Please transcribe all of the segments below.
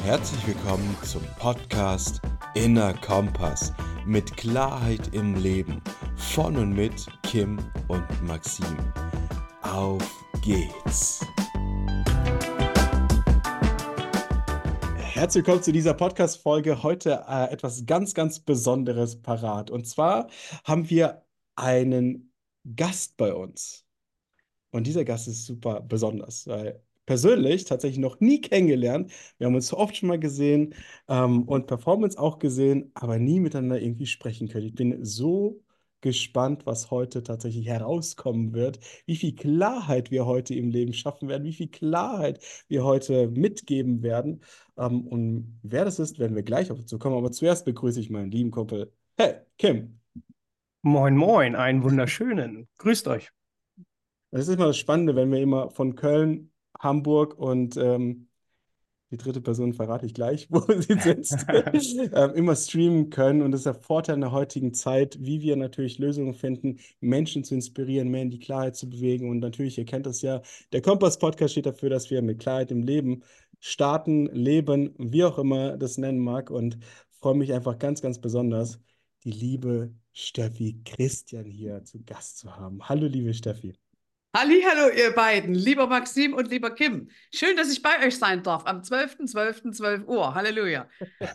Herzlich willkommen zum Podcast Inner Kompass mit Klarheit im Leben von und mit Kim und Maxim. Auf geht's! Herzlich willkommen zu dieser Podcast-Folge. Heute etwas ganz, ganz Besonderes parat. Und zwar haben wir einen Gast bei uns. Und dieser Gast ist super besonders, weil persönlich tatsächlich noch nie kennengelernt. Wir haben uns so oft schon mal gesehen und Performance auch gesehen, aber nie miteinander irgendwie sprechen können. Ich bin so gespannt, was heute tatsächlich herauskommen wird, wie viel Klarheit wir heute im Leben schaffen werden, wie viel Klarheit wir heute mitgeben werden. Und wer das ist, werden wir gleich auf dazu kommen. Aber zuerst begrüße ich meinen lieben Kumpel. Hey, Kim. Moin, moin, einen wunderschönen. Grüßt euch. Das ist immer das Spannende, wenn wir immer von Köln, Hamburg und die dritte Person verrate ich gleich, wo sie sitzt, immer streamen können. Und das ist der Vorteil in der heutigen Zeit, wie wir natürlich Lösungen finden, Menschen zu inspirieren, mehr in die Klarheit zu bewegen. Und natürlich, ihr kennt das ja, der Kompass-Podcast steht dafür, dass wir mit Klarheit im Leben starten, leben, wie auch immer das nennen mag. Und freue mich einfach ganz, ganz besonders, die liebe Steffi Christian hier zu Gast zu haben. Hallo, liebe Steffi. Hallihallo, ihr beiden, lieber Maxim und lieber Kim. Schön, dass ich bei euch sein darf am 12.12. 12 Uhr. Halleluja.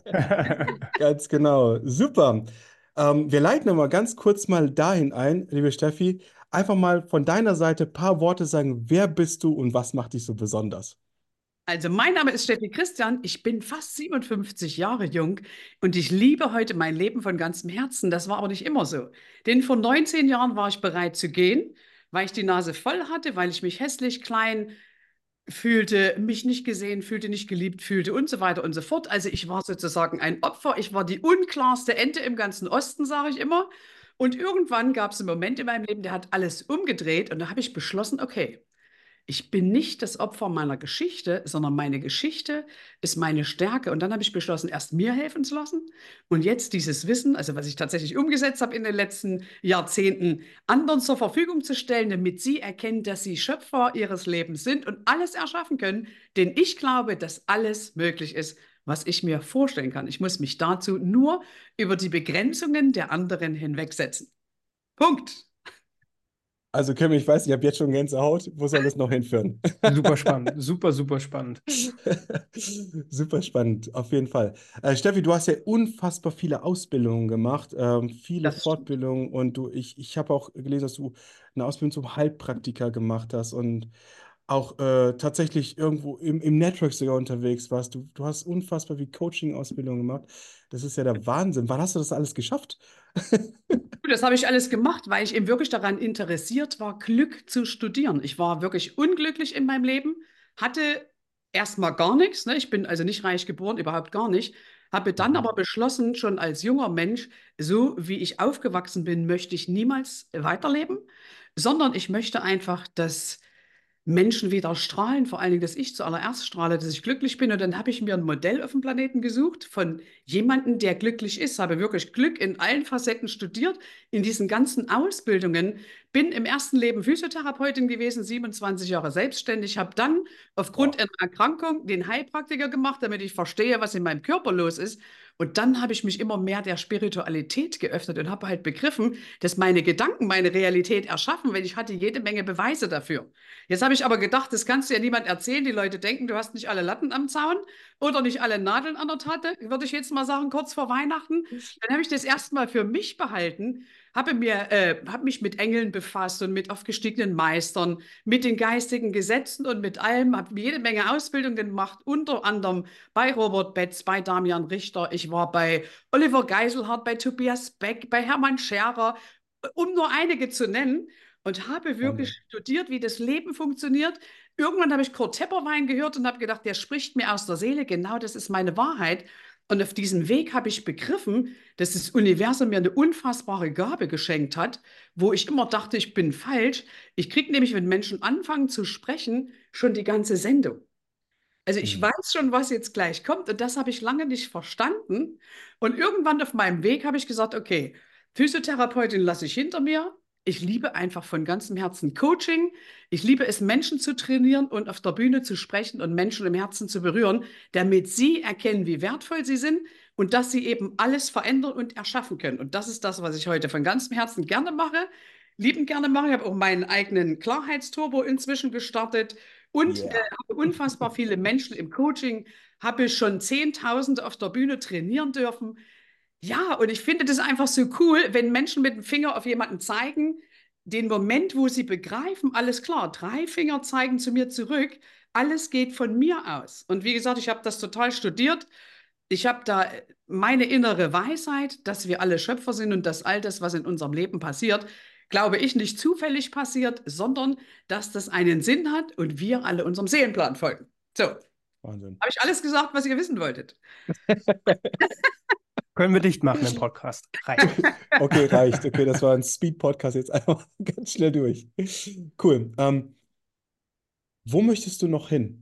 Ganz genau. Super. Wir leiten aber ganz kurz mal dahin ein, liebe Steffi. Einfach mal von deiner Seite ein paar Worte sagen. Wer bist du und was macht dich so besonders? Also, mein Name ist Steffi Christian. Ich bin fast 57 Jahre jung und ich liebe heute mein Leben von ganzem Herzen. Das war aber nicht immer so. Denn vor 19 Jahren war ich bereit zu gehen, weil ich die Nase voll hatte, weil ich mich hässlich, klein fühlte, mich nicht gesehen fühlte, nicht geliebt fühlte und so weiter und so fort. Also ich war sozusagen ein Opfer. Ich war die unklarste Ente im ganzen Osten, sage ich immer. Und irgendwann gab es einen Moment in meinem Leben, der hat alles umgedreht und da habe ich beschlossen, okay, ich bin nicht das Opfer meiner Geschichte, sondern meine Geschichte ist meine Stärke. Und dann habe ich beschlossen, erst mir helfen zu lassen und jetzt dieses Wissen, also was ich tatsächlich umgesetzt habe in den letzten Jahrzehnten, anderen zur Verfügung zu stellen, damit sie erkennen, dass sie Schöpfer ihres Lebens sind und alles erschaffen können. Denn ich glaube, dass alles möglich ist, was ich mir vorstellen kann. Ich muss mich dazu nur über die Begrenzungen der anderen hinwegsetzen. Punkt. Also, Kim, ich weiß, ich habe jetzt schon Gänsehaut. Wo soll das noch hinführen? Super spannend, super, super spannend. Super spannend, auf jeden Fall. Steffi, du hast ja unfassbar viele Ausbildungen gemacht, viele Das stimmt. Fortbildungen und ich habe auch gelesen, dass du eine Ausbildung zum Heilpraktiker gemacht hast und auch tatsächlich irgendwo im Network sogar unterwegs warst. Du hast unfassbar viel Coaching-Ausbildung gemacht. Das ist ja der Wahnsinn. Wann hast du das alles geschafft? Das habe ich alles gemacht, weil ich eben wirklich daran interessiert war, Glück zu studieren. Ich war wirklich unglücklich in meinem Leben, hatte erstmal gar nichts, ne? Ich bin also nicht reich geboren, überhaupt gar nicht. Habe dann Mhm. aber beschlossen, schon als junger Mensch, so wie ich aufgewachsen bin, möchte ich niemals weiterleben, sondern ich möchte einfach, dass Menschen wieder strahlen, vor allen Dingen, dass ich zuallererst strahle, dass ich glücklich bin. Und dann habe ich mir ein Modell auf dem Planeten gesucht von jemandem, der glücklich ist. Habe wirklich Glück in allen Facetten studiert, in diesen ganzen Ausbildungen. Bin im ersten Leben Physiotherapeutin gewesen, 27 Jahre selbstständig. Habe dann aufgrund Wow. einer Erkrankung den Heilpraktiker gemacht, damit ich verstehe, was in meinem Körper los ist. Und dann habe ich mich immer mehr der Spiritualität geöffnet und habe halt begriffen, dass meine Gedanken meine Realität erschaffen, weil ich hatte jede Menge Beweise dafür. Jetzt habe ich aber gedacht, das kannst du ja niemand erzählen. Die Leute denken, du hast nicht alle Latten am Zaun oder nicht alle Nadeln an der Tatte, würde ich jetzt mal sagen, kurz vor Weihnachten. Dann habe ich das erstmal für mich behalten, habe mich mit Engeln befasst und mit aufgestiegenen Meistern, mit den geistigen Gesetzen und mit allem, habe jede Menge Ausbildung gemacht, unter anderem bei Robert Betz, bei Damian Richter. Ich war bei Oliver Geiselhardt, bei Tobias Beck, bei Hermann Scherer, um nur einige zu nennen und habe wirklich Wahnsinn. studiert, wie das Leben funktioniert. Irgendwann habe ich Kurt Tepperwein gehört und habe gedacht, der spricht mir aus der Seele. Genau, das ist meine Wahrheit. Und auf diesem Weg habe ich begriffen, dass das Universum mir eine unfassbare Gabe geschenkt hat, wo ich immer dachte, ich bin falsch. Ich kriege nämlich, wenn Menschen anfangen zu sprechen, schon die ganze Sendung. Also ich Mhm. weiß schon, was jetzt gleich kommt und das habe ich lange nicht verstanden. Und irgendwann auf meinem Weg habe ich gesagt, okay, Physiotherapeutin lasse ich hinter mir. Ich liebe einfach von ganzem Herzen Coaching. Ich liebe es, Menschen zu trainieren und auf der Bühne zu sprechen und Menschen im Herzen zu berühren, damit sie erkennen, wie wertvoll sie sind und dass sie eben alles verändern und erschaffen können. Und das ist das, was ich heute von ganzem Herzen gerne mache, liebend gerne mache. Ich habe auch meinen eigenen Klarheitsturbo inzwischen gestartet und Yeah. habe unfassbar viele Menschen im Coaching, habe schon Zehntausende auf der Bühne trainieren dürfen. Ja, und ich finde das einfach so cool, wenn Menschen mit dem Finger auf jemanden zeigen, den Moment, wo sie begreifen, alles klar, drei Finger zeigen zu mir zurück, alles geht von mir aus. Und wie gesagt, ich habe das total studiert. Ich habe da meine innere Weisheit, dass wir alle Schöpfer sind und dass all das, was in unserem Leben passiert, glaube ich, nicht zufällig passiert, sondern dass das einen Sinn hat und wir alle unserem Seelenplan folgen. So, habe Wahnsinn. ich alles gesagt, was ihr wissen wolltet? Können wir dicht machen im Podcast. Reicht. Okay, reicht. Okay, das war ein Speed-Podcast jetzt einfach ganz schnell durch. Cool. Wo möchtest du noch hin?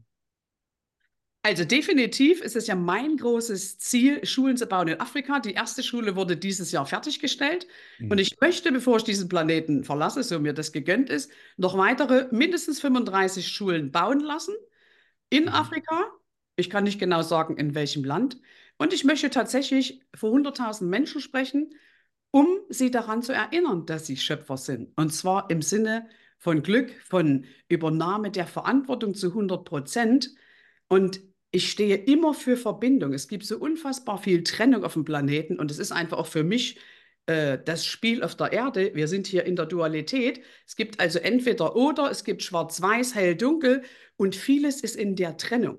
Also definitiv ist es ja mein großes Ziel, Schulen zu bauen in Afrika. Die erste Schule wurde dieses Jahr fertiggestellt. Und Mhm. ich möchte, bevor ich diesen Planeten verlasse, so mir das gegönnt ist, noch weitere mindestens 35 Schulen bauen lassen in Mhm. Afrika. Ich kann nicht genau sagen, in welchem Land. Und ich möchte tatsächlich vor 100.000 Menschen sprechen, um sie daran zu erinnern, dass sie Schöpfer sind. Und zwar im Sinne von Glück, von Übernahme der Verantwortung zu 100%. Und ich stehe immer für Verbindung. Es gibt so unfassbar viel Trennung auf dem Planeten und es ist einfach auch für mich das Spiel auf der Erde. Wir sind hier in der Dualität. Es gibt also entweder oder, es gibt schwarz-weiß, hell, dunkel und vieles ist in der Trennung.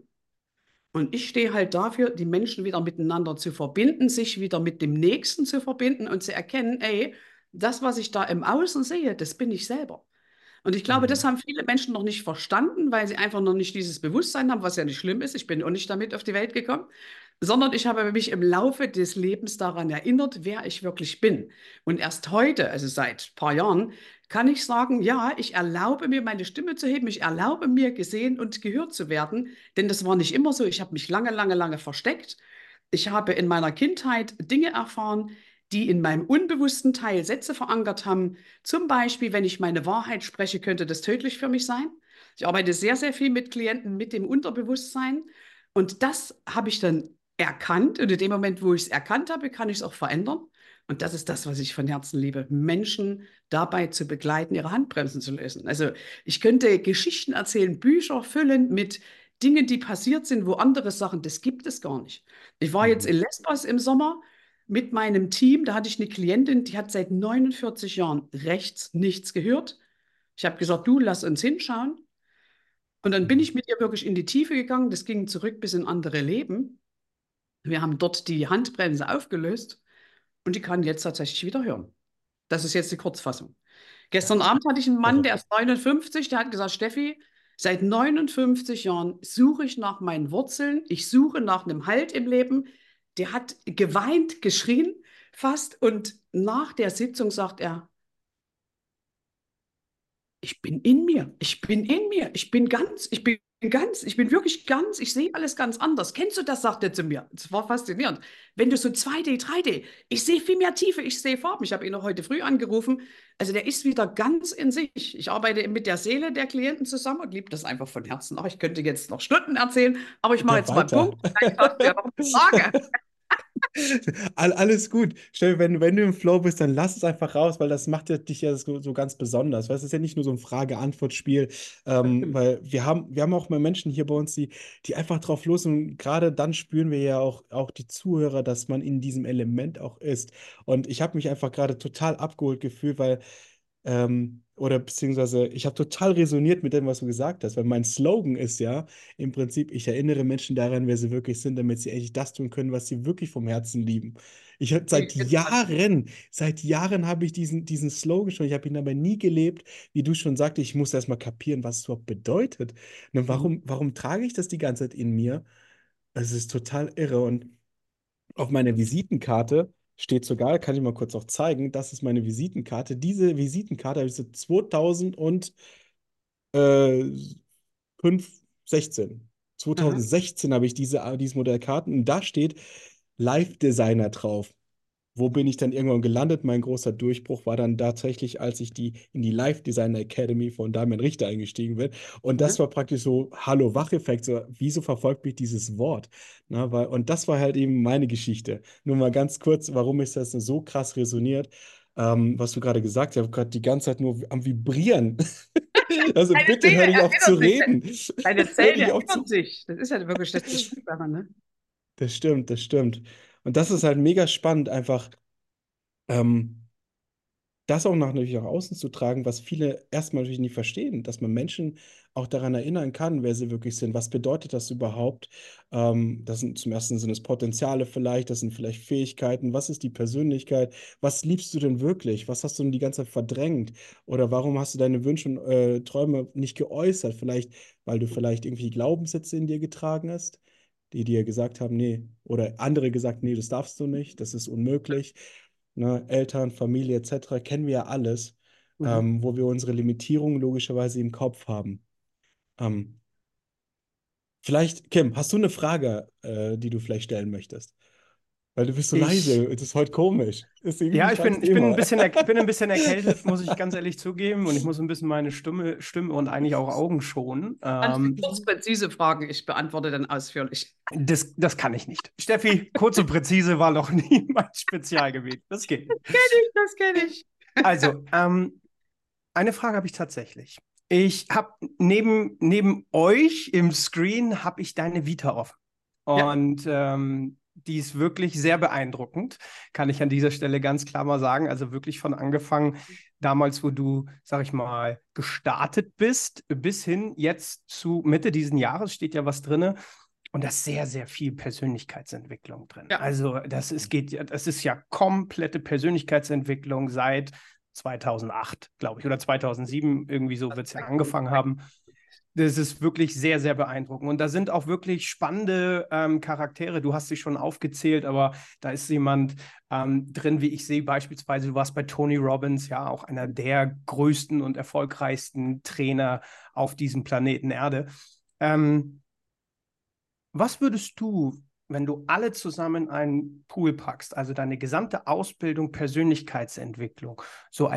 Und ich stehe halt dafür, die Menschen wieder miteinander zu verbinden, sich wieder mit dem Nächsten zu verbinden und zu erkennen, ey, das, was ich da im Außen sehe, das bin ich selber. Und ich glaube, das Mhm. haben viele Menschen noch nicht verstanden, weil sie einfach noch nicht dieses Bewusstsein haben, was ja nicht schlimm ist. Ich bin auch nicht damit auf die Welt gekommen, sondern ich habe mich im Laufe des Lebens daran erinnert, wer ich wirklich bin. Und erst heute, also seit ein paar Jahren, kann ich sagen, ja, ich erlaube mir, meine Stimme zu heben, ich erlaube mir, gesehen und gehört zu werden, denn das war nicht immer so. Ich habe mich lange, lange, lange versteckt. Ich habe in meiner Kindheit Dinge erfahren, die in meinem unbewussten Teil Sätze verankert haben. Zum Beispiel, wenn ich meine Wahrheit spreche, könnte das tödlich für mich sein. Ich arbeite sehr, sehr viel mit Klienten mit dem Unterbewusstsein. Und das habe ich dann erkannt. Und in dem Moment, wo ich es erkannt habe, kann ich es auch verändern. Und das ist das, was ich von Herzen liebe, Menschen dabei zu begleiten, ihre Handbremsen zu lösen. Also ich könnte Geschichten erzählen, Bücher füllen mit Dingen, die passiert sind, wo andere Sachen, das gibt es gar nicht. Ich war jetzt Mhm. in Lesbos im Sommer mit meinem Team. Da hatte ich eine Klientin, die hat seit 49 Jahren rechts nichts gehört. Ich habe gesagt, du, lass uns hinschauen. Und dann bin Mhm. ich mit ihr wirklich in die Tiefe gegangen. Das ging zurück bis in andere Leben. Wir haben dort die Handbremse aufgelöst und die kann jetzt tatsächlich wieder hören. Das ist jetzt die Kurzfassung. Das Gestern ist Abend hatte ich einen Mann, irre. der ist 59, der hat gesagt, Steffi, seit 59 Jahren suche ich nach meinen Wurzeln, ich suche nach einem Halt im Leben. Der hat geweint, geschrien fast und nach der Sitzung sagt er, ich bin in mir, ich bin in mir, ich bin ganz, ich bin ganz, ich bin wirklich ganz, ich sehe alles ganz anders. Kennst du das, sagt er zu mir. Das war faszinierend. Wenn du so 2D, 3D, ich sehe viel mehr Tiefe, ich sehe Farben. Ich habe ihn noch heute früh angerufen. Also der ist wieder ganz in sich. Ich arbeite mit der Seele der Klienten zusammen und liebe das einfach von Herzen. Ach, ich könnte jetzt noch Stunden erzählen, aber ich mache Ja, jetzt mal einen weiter. Punkt. Vielleicht hast du ja noch eine Frage. Alles gut. Stell, wenn du im Flow bist, dann lass es einfach raus, weil das macht ja dich ja so ganz besonders. Weil es ist ja nicht nur so ein Frage-Antwort-Spiel, weil wir haben auch mal Menschen hier bei uns, die einfach drauf los und gerade dann spüren wir ja auch die Zuhörer, dass man in diesem Element auch ist. Und ich habe mich einfach gerade total abgeholt gefühlt, weil oder beziehungsweise ich habe total resoniert mit dem, was du gesagt hast, weil mein Slogan ist ja im Prinzip, ich erinnere Menschen daran, wer sie wirklich sind, damit sie endlich das tun können, was sie wirklich vom Herzen lieben. Ich habe seit Jahren habe ich diesen Slogan schon, ich habe ihn aber nie gelebt, wie du schon sagte, ich muss erst mal kapieren, was es überhaupt bedeutet. Und warum trage ich das die ganze Zeit in mir? Es ist total irre und auf meiner Visitenkarte steht sogar, kann ich mal kurz auch zeigen, das ist meine Visitenkarte. Diese Visitenkarte habe ich seit 2016. Aha. 2016 habe ich dieses Modell Karten und da steht Live Designer drauf. wo bin ich dann irgendwann gelandet? Mein großer Durchbruch war dann tatsächlich, als ich in die Live Design Academy von Damian Richter eingestiegen bin. Und das Mhm. war praktisch so, Hallo-Wach-Effekt, so, wieso verfolgt mich dieses Wort? Und das war halt eben meine Geschichte. Nur mal ganz kurz, warum ist das so krass resoniert? Was du gerade gesagt hast, ich habe gerade die ganze Zeit nur am Vibrieren. Also Deine bitte hör Seele nicht auf zu erinnert sich. reden. Deine Hör Zellen nicht auf zu. erinnern sich. Das ist ja wirklich das Beschwören, ne? Das stimmt, das stimmt. Und das ist halt mega spannend, einfach. Ähm, das auch natürlich nach außen zu tragen, was viele erstmal natürlich nicht verstehen, dass man Menschen auch daran erinnern kann, wer sie wirklich sind. Was bedeutet das überhaupt? Das sind zum ersten sind es Potenziale vielleicht, das sind vielleicht Fähigkeiten. Was ist die Persönlichkeit? Was liebst du denn wirklich? Was hast du denn die ganze Zeit verdrängt? Oder warum hast du deine Wünsche und Träume nicht geäußert? Vielleicht, weil du vielleicht irgendwie Glaubenssätze in dir getragen hast, die dir gesagt haben, nee, oder andere gesagt, nee, das darfst du nicht, das ist unmöglich. Ne, Eltern, Familie etc. kennen wir ja alles, Mhm. wo wir unsere Limitierungen logischerweise im Kopf haben. Ähm, Vielleicht, Kim, hast du eine Frage, die du vielleicht stellen möchtest? Weil du bist so Ich, leise, das ist heute komisch. Deswegen, ja, ich frag's ich dir bin ein immer. bisschen, bin ein bisschen erkältet, muss ich ganz ehrlich zugeben. Und ich muss ein bisschen meine Stimme und eigentlich auch Augen schonen. Kannst du kurz präzise fragen? Ich beantworte dann ausführlich. Das kann ich nicht. Steffi, kurz und präzise war noch nie mein Spezialgebiet. Das geht nicht. Das kenne ich. Also, eine Frage habe ich tatsächlich. Ich habe neben euch im Screen habe ich deine Vita offen. Ja. Und die ist wirklich sehr beeindruckend, kann ich an dieser Stelle ganz klar mal sagen. Also wirklich von angefangen, damals, wo du, sag ich mal, gestartet bist, bis hin jetzt zu Mitte diesen Jahres steht ja was drin. Und da ist sehr, sehr viel Persönlichkeitsentwicklung drin. Ja. Also das ist ja komplette Persönlichkeitsentwicklung seit 2008, glaube ich, oder 2007, irgendwie so wird es ja angefangen haben. Das ist wirklich sehr, sehr beeindruckend. Und da sind auch wirklich spannende Charaktere. Du hast sie schon aufgezählt, aber da ist jemand drin, wie ich sehe, beispielsweise, du warst bei Tony Robbins, ja, auch einer der größten und erfolgreichsten Trainer auf diesem Planeten Erde. Was würdest du, wenn du alle zusammen in einen Pool packst, also deine gesamte Ausbildung, Persönlichkeitsentwicklung, so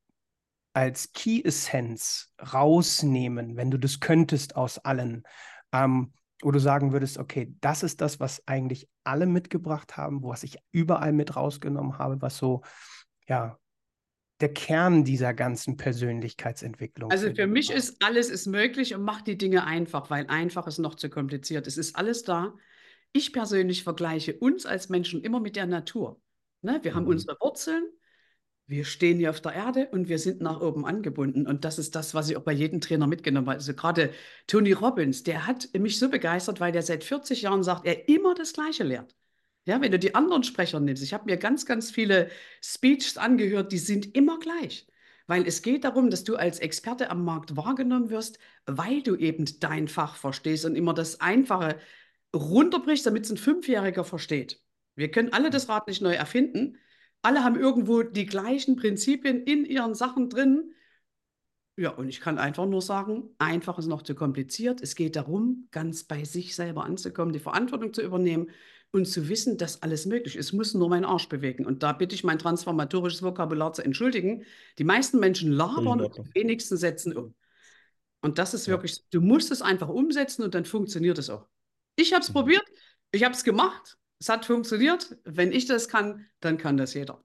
als Key Essenz rausnehmen, wenn du das könntest aus allen, wo du sagen würdest, okay, das ist das, was eigentlich alle mitgebracht haben, was ich überall mit rausgenommen habe, was so, ja, der Kern dieser ganzen Persönlichkeitsentwicklung Also für für dich mich war. ist alles ist möglich und macht die Dinge einfach, weil einfach ist noch zu kompliziert. Es ist alles da. Ich persönlich vergleiche uns als Menschen immer mit der Natur. Ne? Wir haben Mhm. unsere Wurzeln, wir stehen hier auf der Erde und wir sind nach oben angebunden. Und das ist das, was ich auch bei jedem Trainer mitgenommen habe. Also gerade Tony Robbins, der hat mich so begeistert, weil der seit 40 Jahren sagt, er immer das Gleiche lehrt. Ja, wenn du die anderen Sprecher nimmst, ich habe mir ganz, ganz viele Speeches angehört, die sind immer gleich. Weil es geht darum, dass du als Experte am Markt wahrgenommen wirst, weil du eben dein Fach verstehst und immer das Einfache runterbrichst, damit es ein Fünfjähriger versteht. Wir können alle das Rad nicht neu erfinden. Alle haben irgendwo die gleichen Prinzipien in ihren Sachen drin. Ja, und ich kann einfach nur sagen, einfach ist noch zu kompliziert. Es geht darum, ganz bei sich selber anzukommen, die Verantwortung zu übernehmen und zu wissen, dass alles möglich ist. Ich muss nur meinen Arsch bewegen. Und da bitte ich mein transformatorisches Vokabular zu entschuldigen. Die meisten Menschen Völlig in labern und Ordnung. die wenigsten setzen um. Und das ist Ja. wirklich, so. Du musst es einfach umsetzen und dann funktioniert es auch. Ich habe es Mhm. probiert, ich habe es gemacht, es hat funktioniert. Wenn ich das kann, dann kann das jeder.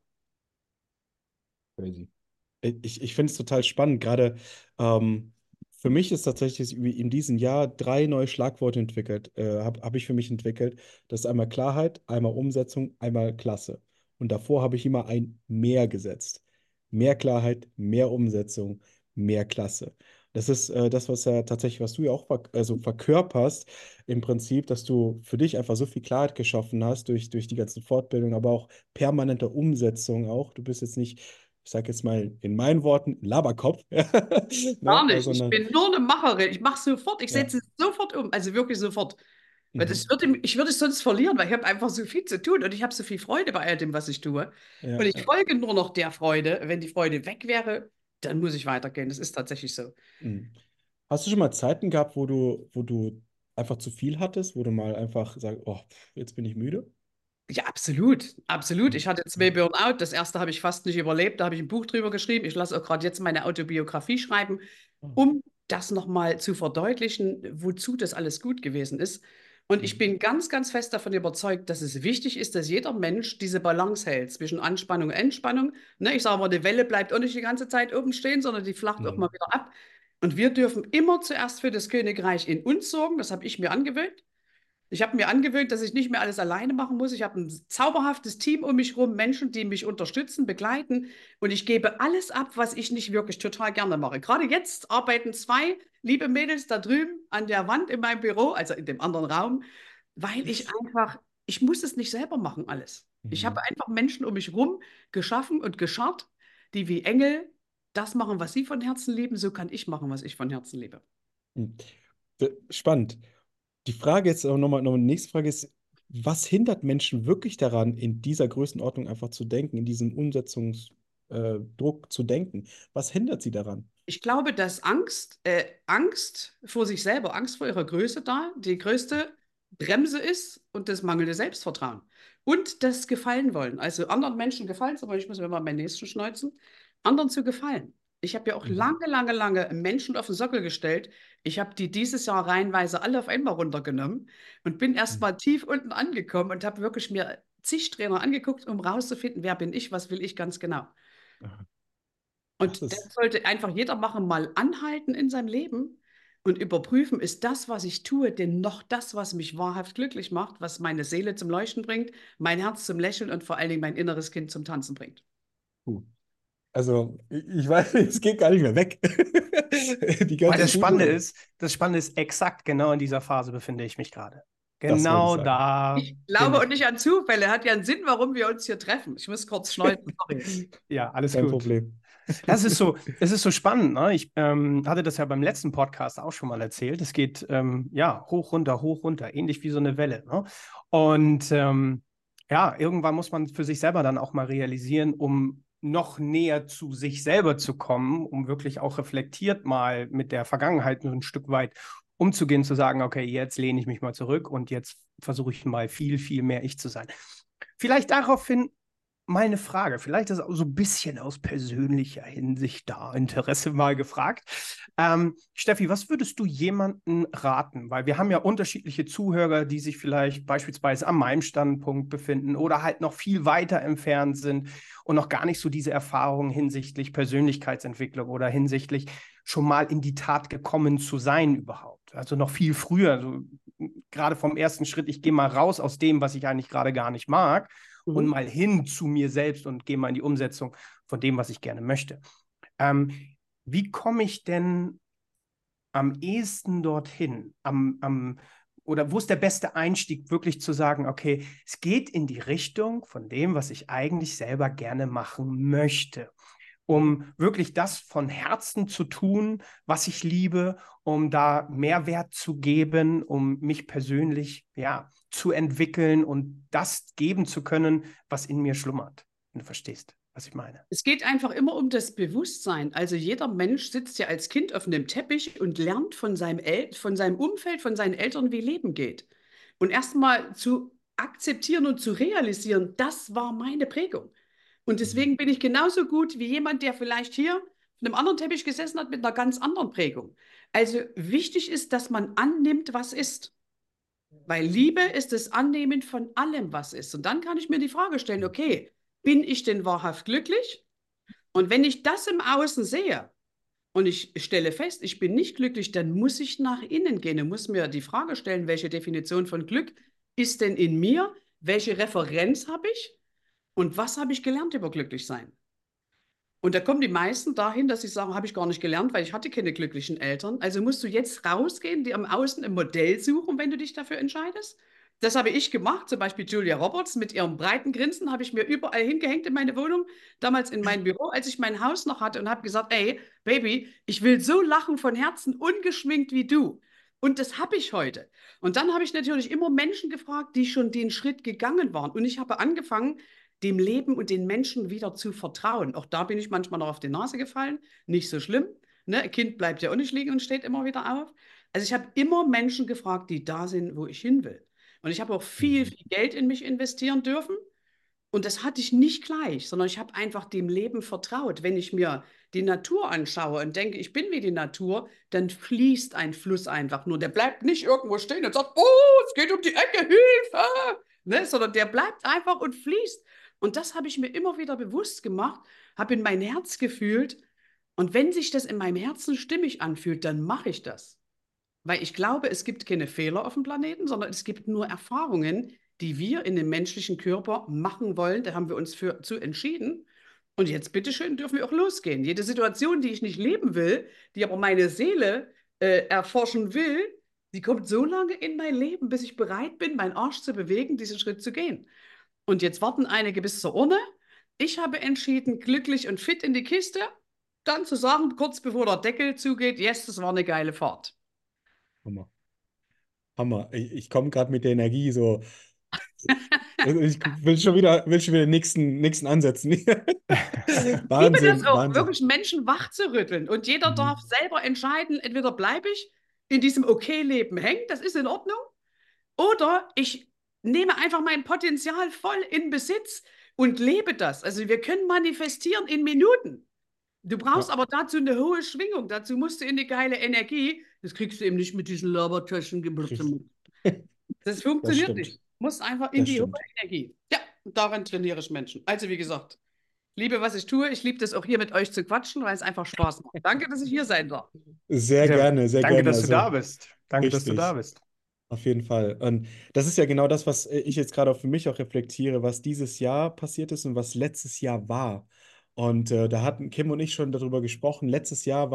Crazy. Ich finde es total spannend. Gerade für mich ist tatsächlich in diesem Jahr 3 neue Schlagworte entwickelt, hab ich für mich entwickelt. Das ist einmal Klarheit, einmal Umsetzung, einmal Klasse. Und davor habe ich immer ein Mehr gesetzt. Mehr Klarheit, mehr Umsetzung, mehr Klasse. Das ist das, was ja tatsächlich, was du ja auch also verkörperst, im Prinzip, dass du für dich einfach so viel Klarheit geschaffen hast durch die ganzen Fortbildungen, aber auch permanente Umsetzung auch. Du bist jetzt nicht, ich sage jetzt mal in meinen Worten, Laberkopf, Gar ne? nicht. Ich Sondern bin nur eine Macherin. Ich mache sofort, ich ja. setze es sofort um. Also wirklich sofort. Weil Mhm. ich würde es sonst verlieren, weil ich habe einfach so viel zu tun und ich habe so viel Freude bei all dem, was ich tue. Und Ja, ich ja. folge nur noch der Freude. Wenn die Freude weg wäre, dann muss ich weitergehen. Das ist tatsächlich so. Mhm. Hast du schon mal Zeiten gehabt, wo du einfach zu viel hattest, wo du mal einfach sagst, oh, jetzt bin ich müde? Ja, absolut, absolut. Ich hatte 2 Burnout. Das erste habe ich fast nicht überlebt. Da habe ich ein Buch drüber geschrieben. Ich lasse auch gerade jetzt meine Autobiografie schreiben, um das nochmal zu verdeutlichen, wozu das alles gut gewesen ist. Und ich bin ganz, ganz fest davon überzeugt, dass es wichtig ist, dass jeder Mensch diese Balance hält zwischen Anspannung und Entspannung. Ne, ich sage mal, die Welle bleibt auch nicht die ganze Zeit oben stehen, sondern die flacht auch mal Mhm. wieder ab. Und wir dürfen immer zuerst für das Königreich in uns sorgen. Das habe ich mir angewöhnt. Ich habe mir angewöhnt, dass ich nicht mehr alles alleine machen muss. Ich habe ein zauberhaftes Team um mich herum, Menschen, die mich unterstützen, begleiten. Und ich gebe alles ab, was ich nicht wirklich total gerne mache. Gerade jetzt arbeiten 2 liebe Mädels da drüben an der Wand in meinem Büro, also in dem anderen Raum, weil ich muss es nicht selber machen, alles. Ich habe Mhm. einfach Menschen um mich herum geschaffen und geschart, die wie Engel das machen, was sie von Herzen lieben. So kann ich machen, was ich von Herzen liebe. Mhm. Spannend. Die Frage jetzt auch nochmal, die nächste Frage ist, was hindert Menschen wirklich daran, in dieser Größenordnung einfach zu denken, in diesem Umsetzungsdruck Druck zu denken? Was hindert sie daran? Ich glaube, dass Angst vor sich selber, Angst vor ihrer Größe da, die größte Bremse ist und das mangelnde Selbstvertrauen. Und das Gefallen wollen. Also anderen Menschen gefallen, aber ich muss mir mal meinen Nächsten schneuzen, anderen zu gefallen. Ich habe ja auch Mhm. lange, lange, lange Menschen auf den Sockel gestellt. Ich habe die dieses Jahr reihenweise alle auf einmal runtergenommen und bin erst Mhm. mal tief unten angekommen und habe wirklich mir zig Trainer angeguckt, um rauszufinden, wer bin ich, was will ich ganz genau. Aha. Das Und das ist sollte einfach jeder machen, mal anhalten in seinem Leben und überprüfen, ist das, was ich tue, denn noch das, was mich wahrhaft glücklich macht, was meine Seele zum Leuchten bringt, mein Herz zum Lächeln und vor allen Dingen mein inneres Kind zum Tanzen bringt. gut. Also, ich weiß, es geht gar nicht mehr weg. Die Weil ganze Schulung. Das Spannende ist, exakt genau in dieser Phase befinde ich mich gerade. Das wollte ich Genau sagen. da Ich bin glaube ich. und nicht an Zufälle. Hat ja einen Sinn, warum wir uns hier treffen. Ich muss kurz schneuzen. Sorry. Ja, alles Kein gut. Problem. Ja, es ist so spannend. Ne? Ich hatte das ja beim letzten Podcast auch schon mal erzählt. Es geht ja hoch, runter, ähnlich wie so eine Welle. Ne? Und ja, irgendwann muss man für sich selber dann auch mal realisieren, um noch näher zu sich selber zu kommen, um wirklich auch reflektiert mal mit der Vergangenheit ein Stück weit umzugehen, zu sagen, okay, jetzt lehne ich mich mal zurück und jetzt versuche ich mal viel, viel mehr ich zu sein. Vielleicht daraufhin meine Frage, vielleicht ist auch so ein bisschen aus persönlicher Hinsicht da Interesse mal gefragt. Steffi, was würdest du jemandem raten? Weil wir haben ja unterschiedliche Zuhörer, die sich vielleicht beispielsweise an meinem Standpunkt befinden oder halt noch viel weiter entfernt sind und noch gar nicht so diese Erfahrungen hinsichtlich Persönlichkeitsentwicklung oder hinsichtlich schon mal in die Tat gekommen zu sein überhaupt. Also noch viel früher, so gerade vom ersten Schritt, ich gehe mal raus aus dem, was ich eigentlich gerade gar nicht mag und Mhm. mal hin zu mir selbst und gehe mal in die Umsetzung von dem, was ich gerne möchte. Ähm, wie komme ich denn am ehesten dorthin? Oder wo ist der beste Einstieg, wirklich zu sagen, okay, es geht in die Richtung von dem, was ich eigentlich selber gerne machen möchte, um wirklich das von Herzen zu tun, was ich liebe, um da Mehrwert zu geben, um mich persönlich ja zu entwickeln und das geben zu können, was in mir schlummert. Wenn du verstehst, was ich meine. Es geht einfach immer um das Bewusstsein. Also jeder Mensch sitzt ja als Kind auf einem Teppich und lernt von seinem Umfeld, von seinen Eltern, wie Leben geht. Und erstmal zu akzeptieren und zu realisieren, das war meine Prägung. Und Mhm. deswegen bin ich genauso gut wie jemand, der vielleicht hier auf einem anderen Teppich gesessen hat mit einer ganz anderen Prägung. Also wichtig ist, dass man annimmt, was ist. Weil Liebe ist das Annehmen von allem, was ist. Und dann kann ich mir die Frage stellen, okay, bin ich denn wahrhaft glücklich? Und wenn ich das im Außen sehe und ich stelle fest, ich bin nicht glücklich, dann muss ich nach innen gehen und muss mir die Frage stellen, welche Definition von Glück ist denn in mir? Welche Referenz habe ich? Und was habe ich gelernt über glücklich sein? Und da kommen die meisten dahin, dass sie sagen, habe ich gar nicht gelernt, weil ich hatte keine glücklichen Eltern. Also musst du jetzt rausgehen, dir am Außen ein Modell suchen, wenn du dich dafür entscheidest. Das habe ich gemacht, zum Beispiel Julia Roberts mit ihrem breiten Grinsen habe ich mir überall hingehängt in meine Wohnung, damals in mein Büro, als ich mein Haus noch hatte und habe gesagt, ey, Baby, ich will so lachen von Herzen, ungeschminkt wie du. Und das habe ich heute. Und dann habe ich natürlich immer Menschen gefragt, die schon den Schritt gegangen waren. Und ich habe angefangen, dem Leben und den Menschen wieder zu vertrauen. Auch da bin ich manchmal noch auf die Nase gefallen. Nicht so schlimm. Ne? Ein Kind bleibt ja auch nicht liegen und steht immer wieder auf. Also ich habe immer Menschen gefragt, die da sind, wo ich hin will. Und ich habe auch viel, Mhm. viel Geld in mich investieren dürfen. Und das hatte ich nicht gleich, sondern ich habe einfach dem Leben vertraut. Wenn ich mir die Natur anschaue und denke, ich bin wie die Natur, dann fließt ein Fluss einfach nur. Der bleibt nicht irgendwo stehen und sagt, oh, es geht um die Ecke, Hilfe! Ne? Sondern der bleibt einfach und fließt. Und das habe ich mir immer wieder bewusst gemacht, habe in mein Herz gefühlt. Und wenn sich das in meinem Herzen stimmig anfühlt, dann mache ich das. Weil ich glaube, es gibt keine Fehler auf dem Planeten, sondern es gibt nur Erfahrungen, die wir in dem menschlichen Körper machen wollen. Da haben wir uns für zu entschieden. Und jetzt, bitteschön, dürfen wir auch losgehen. Jede Situation, die ich nicht leben will, die aber meine Seele erforschen will, die kommt so lange in mein Leben, bis ich bereit bin, meinen Arsch zu bewegen, diesen Schritt zu gehen. Und jetzt warten einige bis zur Urne. Ich habe entschieden, glücklich und fit in die Kiste, dann zu sagen, kurz bevor der Deckel zugeht, yes, das war eine geile Fahrt. Hammer. Hammer. Ich komme gerade mit der Energie so. Ich will schon wieder nächsten ansetzen. Liebe das Wahnsinn, auch, Wahnsinn. wirklich Menschen wach zu rütteln. Und jeder darf Mhm. selber entscheiden, entweder bleibe ich in diesem Okay-Leben hängen, das ist in Ordnung, oder ich nehme einfach mein Potenzial voll in Besitz und lebe das. Also wir können manifestieren in Minuten. Du brauchst Ja, aber dazu eine hohe Schwingung, dazu musst du in die geile Energie. Das kriegst du eben nicht mit diesen Labertaschen. richtig. Das Das funktioniert nicht. stimmt. Du musst einfach in Das die hohe stimmt. Energie. Ja, und daran trainiere ich Menschen. Also wie gesagt, liebe, was ich tue. Ich liebe das auch hier mit euch zu quatschen, weil es einfach Spaß macht. Danke, dass ich hier sein darf. Sehr Ja, gerne, sehr danke, gerne. dass du da Also bist. Danke, dass du da richtig. bist. Auf jeden Fall. Und das ist ja genau das, was ich jetzt gerade auch für mich auch reflektiere, was dieses Jahr passiert ist und was letztes Jahr war. Und da hatten Kim und ich schon darüber gesprochen. Letztes Jahr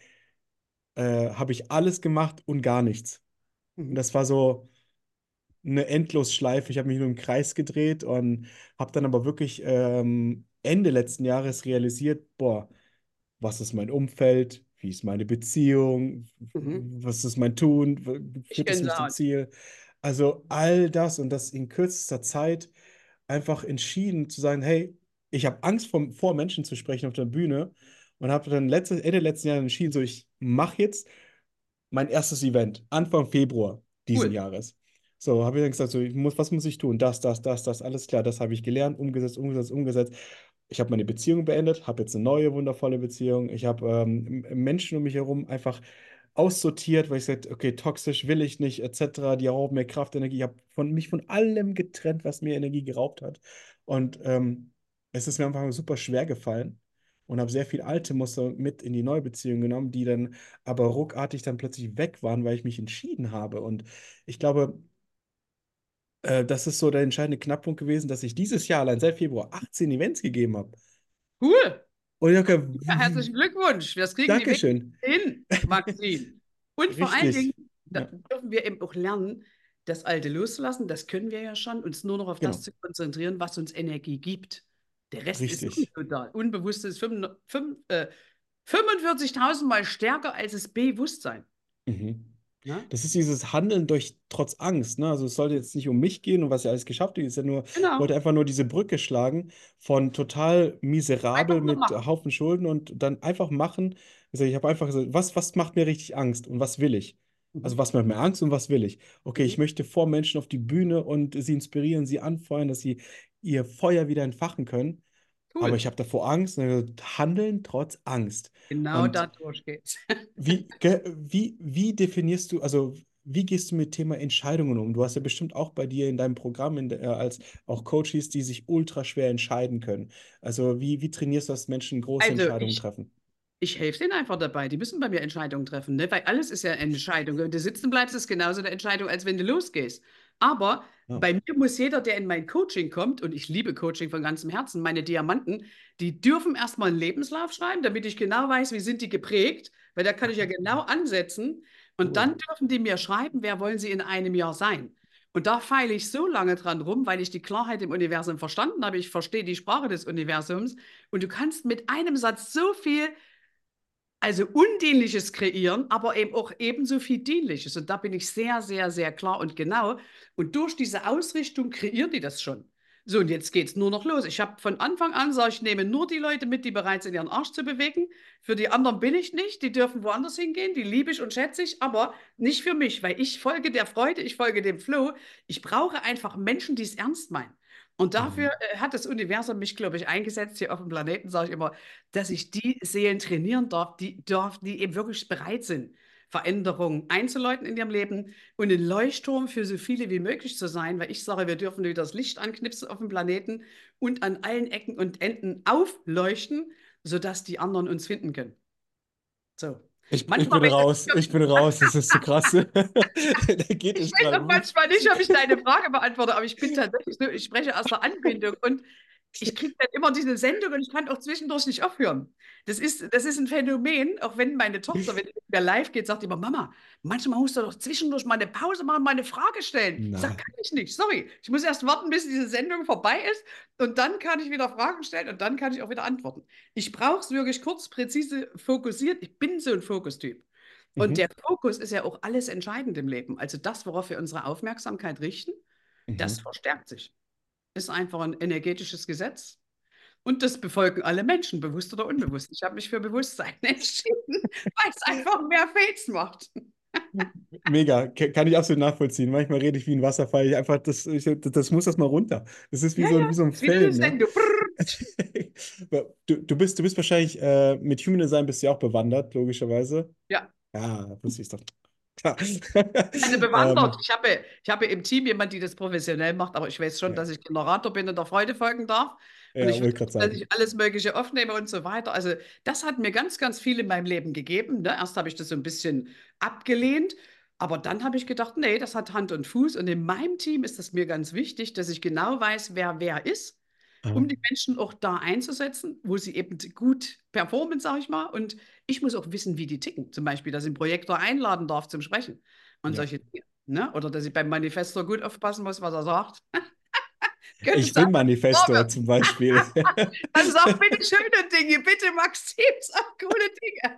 habe ich alles gemacht und gar nichts. Und Mhm. das war so eine Endlosschleife. Ich habe mich nur im Kreis gedreht und habe dann aber wirklich Ende letzten Jahres realisiert, boah, was ist mein Umfeld, wie ist meine Beziehung, Mhm. was ist mein Tun, Ich führt es mich zum Gänsehaut. Ziel? Also all das und das in kürzester Zeit einfach entschieden zu sagen, hey, ich habe Angst vor Menschen zu sprechen auf der Bühne und habe dann Ende letzten Jahres entschieden, so ich mache jetzt mein erstes Event, Anfang Februar diesen Cool. Jahres. So, habe ich dann gesagt, so, was muss ich tun? Das, alles klar, das habe ich gelernt, umgesetzt, umgesetzt, umgesetzt. Ich habe meine Beziehung beendet, habe jetzt eine neue wundervolle Beziehung. Ich habe Menschen um mich herum einfach aussortiert, weil ich gesagt, okay, toxisch will ich nicht, etc. Die rauben mir Kraft, Energie. Ich habe mich von allem getrennt, was mir Energie geraubt hat. Und es ist mir einfach super schwer gefallen und habe sehr viel alte Muster mit in die neue Beziehung genommen, die dann aber ruckartig dann plötzlich weg waren, weil ich mich entschieden habe. Und ich glaube, das ist so der entscheidende Knackpunkt gewesen, dass ich dieses Jahr allein seit Februar 18 Events gegeben habe. Cool. Und ich dachte, Ja, herzlichen Glückwunsch. Das kriegen die wenigsten Dankeschön. hin, Maxine. Und vor allen Dingen Richtig. da Ja, dürfen wir eben auch lernen, das Alte loszulassen. Das können wir ja schon, uns nur noch auf das genau. zu konzentrieren, was uns Energie gibt. Der Rest ist Richtig. sowieso da. Unbewusstes 45.000 Mal stärker als das Bewusstsein. Mhm. Ne? Das ist dieses Handeln durch trotz Angst, ne? Also es sollte jetzt nicht um mich gehen und was ich alles geschafft habe. Ich Genau. wollte einfach nur diese Brücke schlagen von total Einfach miserabel nur mit machen. Haufen Schulden und dann einfach machen. Also ich habe einfach gesagt, was macht mir richtig Angst und was will ich? Also Mhm. was macht mir Angst und was will ich? Okay, Mhm. ich möchte vor Menschen auf die Bühne und sie inspirieren, sie anfeuern, dass sie ihr Feuer wieder entfachen können. Aber Cool. ich habe davor Angst, handeln trotz Angst. Genau Und dadurch geht's. wie definierst du, also wie gehst du mit Thema Entscheidungen um? Du hast ja bestimmt auch bei dir in deinem Programm als auch Coaches, die sich ultra schwer entscheiden können. Also wie trainierst du, dass Menschen große Also Entscheidungen ich treffen? Ich helfe denen einfach dabei. Die müssen bei mir Entscheidungen treffen, ne? Weil alles ist ja eine Entscheidung. Wenn du sitzen bleibst, ist genauso eine Entscheidung, als wenn du losgehst. Aber Ja. bei mir muss jeder, der in mein Coaching kommt, und ich liebe Coaching von ganzem Herzen, meine Diamanten, die dürfen erstmal einen Lebenslauf schreiben, damit ich genau weiß, wie sind die geprägt, weil da kann ich ja genau ansetzen. Und Cool. dann dürfen die mir schreiben, wer wollen sie in einem Jahr sein. Und da feile ich so lange dran rum, weil ich die Klarheit im Universum verstanden habe. Ich verstehe die Sprache des Universums. Und du kannst mit einem Satz so viel also Undienliches kreieren, aber eben auch ebenso viel Dienliches. Und da bin ich sehr, sehr, sehr klar und genau. Und durch diese Ausrichtung kreieren die das schon. So, und jetzt geht es nur noch los. Ich habe von Anfang an gesagt, ich nehme nur die Leute mit, die bereit sind, ihren Arsch zu bewegen. Für die anderen bin ich nicht. Die dürfen woanders hingehen. Die liebe ich und schätze ich, aber nicht für mich, weil ich folge der Freude, ich folge dem Flow. Ich brauche einfach Menschen, die es ernst meinen. Und dafür Mhm. hat das Universum mich, glaube ich, eingesetzt. Hier auf dem Planeten sage ich immer, dass ich die Seelen trainieren darf, die eben wirklich bereit sind, Veränderungen einzuläuten in ihrem Leben und ein Leuchtturm für so viele wie möglich zu sein, weil ich sage, wir dürfen wieder das Licht anknipsen auf dem Planeten und an allen Ecken und Enden aufleuchten, sodass die anderen uns finden können. So. Ich Manchmal bin weiß raus, ich bin raus, das ist zu krass. Da geht ich es weiß gerade. auch manchmal nicht, ob ich deine Frage beantworte, aber ich bin tatsächlich so, ich spreche aus der Anbindung und ich kriege dann immer diese Sendung und ich kann auch zwischendurch nicht aufhören. Das ist ein Phänomen, auch wenn meine Tochter, wenn der live geht, sagt immer, Mama, manchmal musst du doch zwischendurch mal eine Pause machen, mal eine Frage stellen. Ich sage, Na, kann ich nicht, sorry. Ich muss erst warten, bis diese Sendung vorbei ist und dann kann ich wieder Fragen stellen und dann kann ich auch wieder antworten. Ich brauche es wirklich kurz, präzise, fokussiert. Ich bin so ein Fokustyp. Und mhm, der Fokus ist ja auch alles entscheidend im Leben. Also das, worauf wir unsere Aufmerksamkeit richten, das mhm. verstärkt sich. Ist einfach ein energetisches Gesetz. Und das befolgen alle Menschen, bewusst oder unbewusst. Ich habe mich für Bewusstsein entschieden, weil es einfach mehr Fails macht. Mega, kann ich absolut nachvollziehen. Manchmal rede ich wie ein Wasserfall. Das muss das mal runter. Das ist Ja, ja, wie so ein ist wieder eine Film, ne? Sendung. Brrrt. Du bist wahrscheinlich mit Human Design bist du ja auch bewandert, logischerweise. Ja, Ja, wusste ich doch. Klar. also bewandert. Ähm, Ich habe im Team jemanden, die das professionell macht, aber ich weiß schon, ja, dass ich Generator bin und der Freude folgen darf. Und ja, ich weiß, wollte gerade dass sagen. ich alles Mögliche aufnehme und so weiter. Also, das hat mir ganz, ganz viel in meinem Leben gegeben. Ne? Erst habe ich das so ein bisschen abgelehnt, aber dann habe ich gedacht, nee, das hat Hand und Fuß. Und in meinem Team ist es mir ganz wichtig, dass ich genau weiß, wer ist, Aha. um die Menschen auch da einzusetzen, wo sie eben gut performen, sage ich mal. Und ich muss auch wissen, wie die ticken. Zum Beispiel, dass ich einen Projektor einladen darf zum Sprechen und Ja. solche Dinge. Ne? Oder dass ich beim Manifestor gut aufpassen muss, was er sagt. Könnte Ich sein, bin dass es wahr Manifestor wird. zum Beispiel. Dann sag bitte schöne Dinge, bitte Maxim, sag coole Dinge.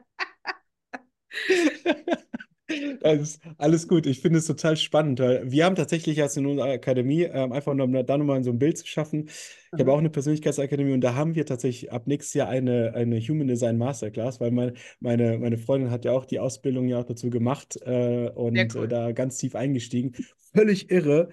Das ist alles gut. Ich finde es total spannend, weil wir haben tatsächlich erst in unserer Akademie, einfach nur, um da nochmal so ein Bild zu schaffen. Ich habe auch Mhm. eine Persönlichkeitsakademie und da haben wir tatsächlich ab nächstes Jahr eine Human Design Masterclass, weil meine Freundin hat ja auch die Ausbildung ja auch dazu gemacht Sehr und cool. da ganz tief eingestiegen. Völlig irre,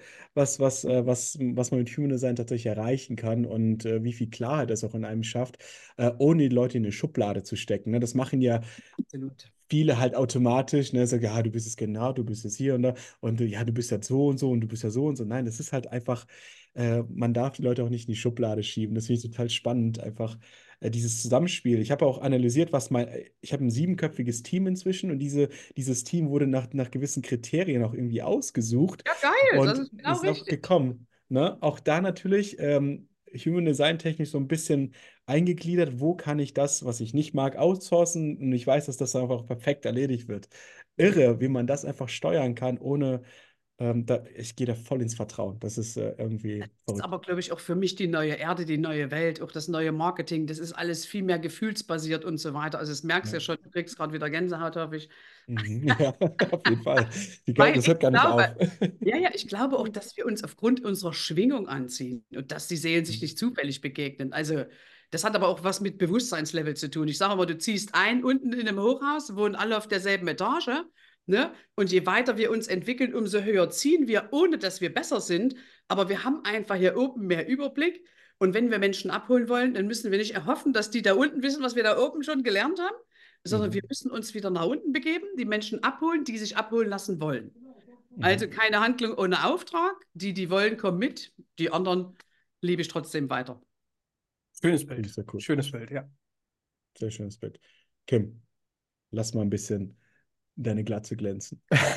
was man mit Human Design tatsächlich erreichen kann und wie viel Klarheit das auch in einem schafft, ohne die Leute in eine Schublade zu stecken. Ne? Das machen ja Absolut. viele halt automatisch, ne, sagen, ja, du bist es genau, du bist es hier und da und ja, du bist ja so und so und du bist ja so und so. Nein, das ist halt einfach, man darf die Leute auch nicht in die Schublade schieben. Das finde ich total spannend, einfach dieses Zusammenspiel. Ich habe auch analysiert, ich habe ein siebenköpfiges Team inzwischen und dieses Team wurde nach gewissen Kriterien auch irgendwie ausgesucht Ja, geil, das und ist genau ist auch richtig. gekommen. Ne? Auch da natürlich Human Design technisch so ein bisschen eingegliedert, wo kann ich das, was ich nicht mag, outsourcen und ich weiß, dass das einfach perfekt erledigt wird. Mhm. Irre, wie man das einfach steuern kann, ohne, ich gehe da voll ins Vertrauen. Das ist irgendwie Das ist verrückt. aber, glaube ich, auch für mich die neue Erde, die neue Welt, auch das neue Marketing. Das ist alles viel mehr gefühlsbasiert und so weiter. Also, das merkst du Ja, ja schon, du kriegst gerade wieder Gänsehaut, hoffe ich. mhm. Ja, auf jeden Fall. Weil Das ich hört gar nicht glaube, auf. ja, ja, ich glaube auch, dass wir uns aufgrund unserer Schwingung anziehen und dass die Seelen sich nicht zufällig begegnen. Also, das hat aber auch was mit Bewusstseinslevel zu tun. Ich sage immer, du ziehst ein, unten in einem Hochhaus, wohnen alle auf derselben Etage, ne? Und je weiter wir uns entwickeln, umso höher ziehen wir, ohne dass wir besser sind. Aber wir haben einfach hier oben mehr Überblick. Und wenn wir Menschen abholen wollen, dann müssen wir nicht erhoffen, dass die da unten wissen, was wir da oben schon gelernt haben, sondern wir Mhm. müssen uns wieder nach unten begeben, die Menschen abholen, die sich abholen lassen wollen. Also Mhm. keine Handlung ohne Auftrag. Die, die wollen, kommen mit. Die anderen liebe ich trotzdem weiter. Schönes Finde ich Bild. sehr cool. Schönes Bild, ja. Sehr schönes Bild. Kim, lass mal ein bisschen deine Glatze glänzen.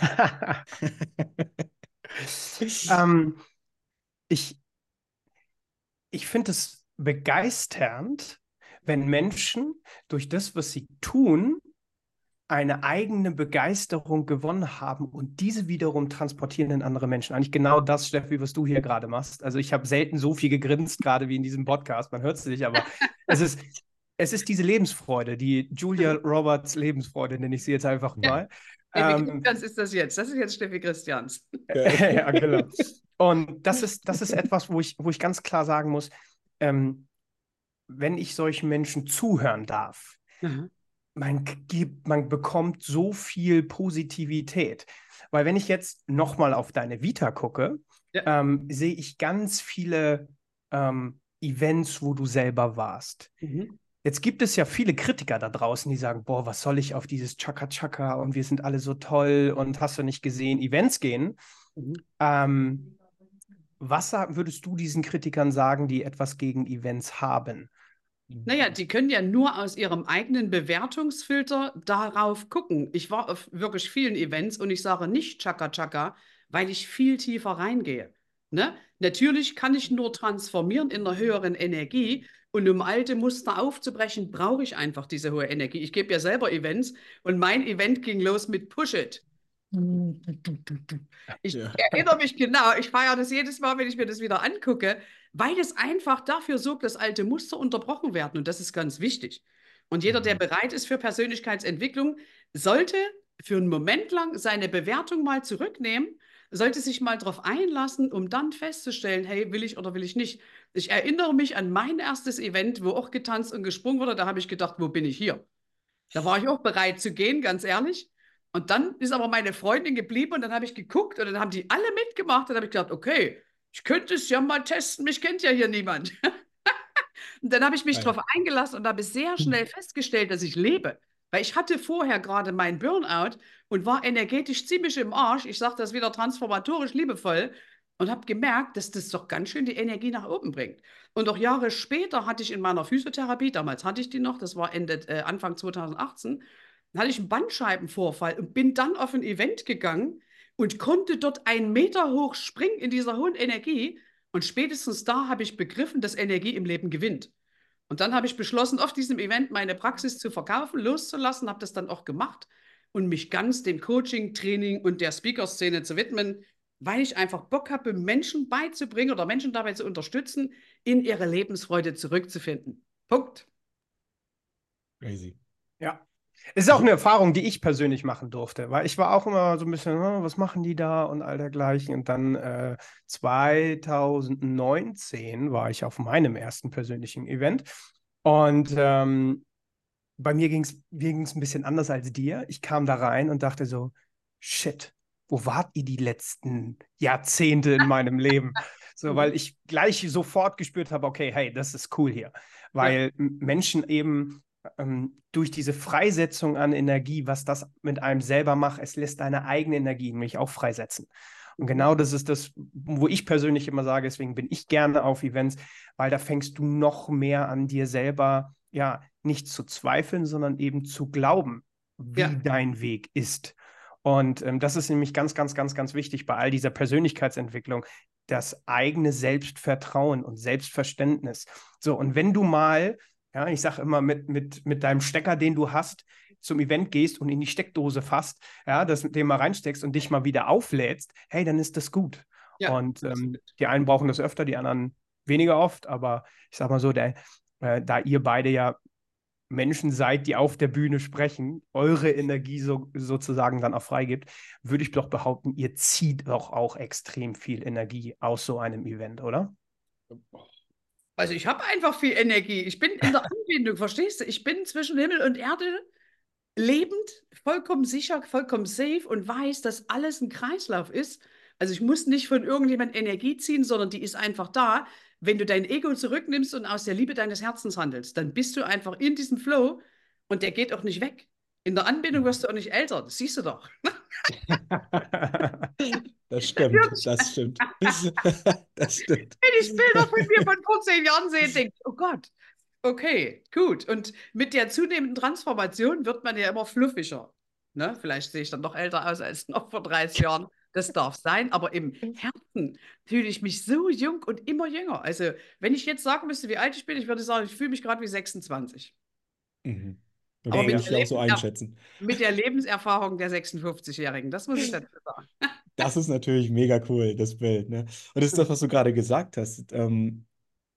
ähm, ich ich finde es begeisternd, wenn Menschen durch das, was sie tun, eine eigene Begeisterung gewonnen haben und diese wiederum transportieren in andere Menschen. Eigentlich genau das, Steffi, was du hier gerade machst. Also ich habe selten so viel gegrinst, gerade wie in diesem Podcast. Man hört es nicht, aber es ist, es ist diese Lebensfreude, die Julia Mhm. Roberts Lebensfreude, nenne ich sie jetzt einfach Ja, mal. Steffi Ähm, Christians ist das jetzt. Das ist jetzt Steffi Christians. Ja. ja, genau. Und das ist etwas, wo ich ganz klar sagen muss, ähm, wenn ich solchen Menschen zuhören darf, Aha. man bekommt so viel Positivität. Weil wenn ich jetzt nochmal auf deine Vita gucke, Ja. sehe ich ganz viele Events, wo du selber warst. Mhm. Jetzt gibt es ja viele Kritiker da draußen, die sagen, boah, was soll ich auf dieses Chaka-Chaka und wir sind alle so toll und hast du nicht gesehen, Events gehen. Mhm. Würdest du diesen Kritikern sagen, die etwas gegen Events haben? Naja, die können ja nur aus ihrem eigenen Bewertungsfilter darauf gucken. Ich war auf wirklich vielen Events und ich sage nicht Chaka Chaka, weil ich viel tiefer reingehe. Ne? Natürlich kann ich nur transformieren in einer höheren Energie und um alte Muster aufzubrechen, brauche ich einfach diese hohe Energie. Ich gebe ja selber Events und mein Event ging los mit Push It. Ich Ja. erinnere mich genau, ich feiere das jedes Mal, wenn ich mir das wieder angucke, weil es einfach dafür sorgt, dass alte Muster unterbrochen werden. Und das ist ganz wichtig. Und jeder, der Mhm. bereit ist für Persönlichkeitsentwicklung, sollte für einen Moment lang seine Bewertung mal zurücknehmen, sollte sich mal darauf einlassen, um dann festzustellen, hey, will ich oder will ich nicht. Ich erinnere mich an mein erstes Event, wo auch getanzt und gesprungen wurde. Da habe ich gedacht, wo bin ich hier? Da war ich auch bereit zu gehen, ganz ehrlich. Und dann ist aber meine Freundin geblieben und dann habe ich geguckt und dann haben die alle mitgemacht. Und dann habe ich gedacht, okay, ich könnte es ja mal testen, mich kennt ja hier niemand. Und dann habe ich mich Geil. darauf eingelassen und habe sehr schnell festgestellt, dass ich lebe. Weil ich hatte vorher gerade meinen Burnout und war energetisch ziemlich im Arsch. Ich sage das wieder transformatorisch liebevoll und habe gemerkt, dass das doch ganz schön die Energie nach oben bringt. Und auch Jahre später hatte ich in meiner Physiotherapie, damals hatte ich die noch, das war Anfang 2018, dann hatte ich einen Bandscheibenvorfall und bin dann auf ein Event gegangen und konnte dort 1 Meter hoch springen in dieser hohen Energie. Und spätestens da habe ich begriffen, dass Energie im Leben gewinnt. Und dann habe ich beschlossen, auf diesem Event meine Praxis zu verkaufen, loszulassen, habe das dann auch gemacht und mich ganz dem Coaching, Training und der Speaker-Szene zu widmen, weil ich einfach Bock habe, Menschen beizubringen oder Menschen dabei zu unterstützen, in ihre Lebensfreude zurückzufinden. Punkt. Crazy. Ja. Es ist auch Ich, eine Erfahrung, die ich persönlich machen durfte, weil ich war auch immer so ein bisschen, was machen die da und all dergleichen. Und dann 2019 war ich auf meinem ersten persönlichen Event und bei mir ging's ein bisschen anders als dir. Ich kam da rein und dachte so, shit, wo wart ihr die letzten Jahrzehnte in meinem Leben? So, Mhm. weil ich gleich sofort gespürt habe, okay, hey, das ist cool hier. Ja. Weil Menschen eben durch diese Freisetzung an Energie, was das mit einem selber macht, es lässt deine eigene Energie nämlich auch freisetzen. Und Mhm. genau das ist das, wo ich persönlich immer sage, deswegen bin ich gerne auf Events, weil da fängst du noch mehr an dir selber, ja, nicht zu zweifeln, sondern eben zu glauben, wie Ja. dein Weg ist. Und das ist nämlich ganz, ganz, ganz, ganz wichtig bei all dieser Persönlichkeitsentwicklung, das eigene Selbstvertrauen und Selbstverständnis. So, und wenn du mal, ja, ich sage immer, mit deinem Stecker, den du hast, zum Event gehst und in die Steckdose fasst, ja, das mit dem mal reinsteckst und dich mal wieder auflädst, hey, dann ist das gut. Ja. Und Absolut. die einen brauchen das öfter, die anderen weniger oft, aber ich sage mal so, da ihr beide ja Menschen seid, die auf der Bühne sprechen, eure Energie sozusagen dann auch freigibt, würde ich doch behaupten, ihr zieht doch auch extrem viel Energie aus so einem Event, oder? Also ich habe einfach viel Energie. Ich bin in der Anbindung, verstehst du? Ich bin zwischen Himmel und Erde lebend, vollkommen sicher, vollkommen safe und weiß, dass alles ein Kreislauf ist. Also ich muss nicht von irgendjemand Energie ziehen, sondern die ist einfach da. Wenn du dein Ego zurücknimmst und aus der Liebe deines Herzens handelst, dann bist du einfach in diesem Flow und der geht auch nicht weg. In der Anbindung wirst du auch nicht älter, das siehst du doch. das stimmt, das stimmt. Das stimmt. Wenn ich Bilder von mir von vor 10 Jahren sehe, denke ich, oh Gott, okay, gut. Und mit der zunehmenden Transformation wird man ja immer fluffiger. Ne? Vielleicht sehe ich dann noch älter aus als noch vor 30 Jahren. Das darf sein, aber im Herzen fühle ich mich so jung und immer jünger. Also, wenn ich jetzt sagen müsste, wie alt ich bin, ich würde sagen, ich fühle mich gerade wie 26. Mhm. Aber Würde Mega. ich auch so einschätzen. Mit der Lebenserfahrung der 56-Jährigen, das muss ich dazu sagen. Das ist natürlich mega cool, das Bild, ne? Und das ist das, was du gerade gesagt hast.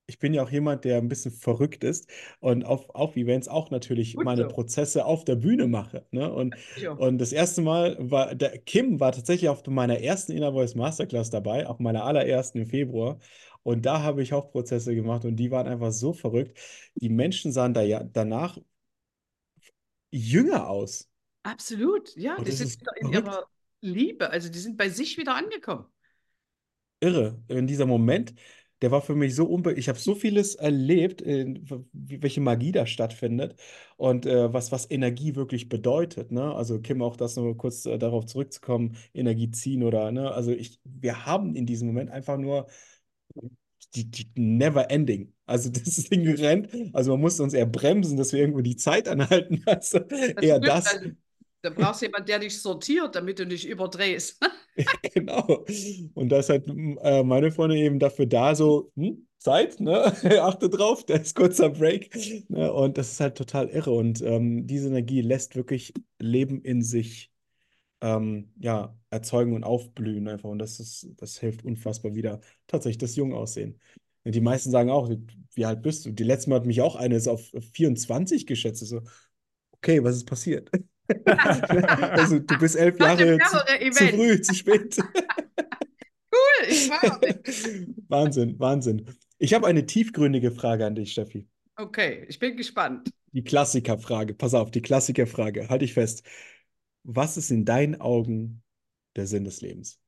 ich bin ja auch jemand, der ein bisschen verrückt ist und auf Events auch natürlich Gut meine so. Prozesse auf der Bühne mache. Ne? Ja. Und das erste Mal war, der Kim war tatsächlich auf meiner ersten Inner Voice Masterclass dabei, auch meiner allerersten im Februar. Und da habe ich auch Prozesse gemacht und die waren einfach so verrückt. Die Menschen sahen da ja danach jünger aus. Absolut, ja, Und die das sind ist wieder in verrückt. ihrer Liebe, also die sind bei sich wieder angekommen. Irre. In dieser Moment, der war für mich so ich habe so vieles erlebt, welche Magie da stattfindet und was Energie wirklich bedeutet. Ne? Also Kim, auch das nur kurz darauf zurückzukommen, Energie ziehen oder, ne? Also wir haben in diesem Moment einfach nur die never ending. Also das Ding rennt, also man muss uns eher bremsen, dass wir irgendwo die Zeit anhalten. Also Das eher stimmt, das. also da brauchst du jemanden, der dich sortiert, damit du nicht überdrehst. Genau. Und da ist halt meine Freundin eben dafür da, so, Zeit, ne? Achte drauf, da ist kurzer Break. Ne? Und das ist halt total irre. Und diese Energie lässt wirklich Leben in sich ja, erzeugen und aufblühen einfach. Und das hilft unfassbar wieder tatsächlich das Jungaussehen. Und die meisten sagen auch, wie alt bist du? Die letzte Mal hat mich auch eine ist auf 24 geschätzt. Ich so, okay, was ist passiert? Also, du bist elf Hatte Jahre mehrere zu Events. früh, zu spät. Cool, ich feiere dich. Wahnsinn, Wahnsinn. Ich habe eine tiefgründige Frage an dich, Steffi. Okay, ich bin gespannt. Die Klassikerfrage. Pass auf, die Klassikerfrage. Halt dich fest. Was ist in deinen Augen der Sinn des Lebens?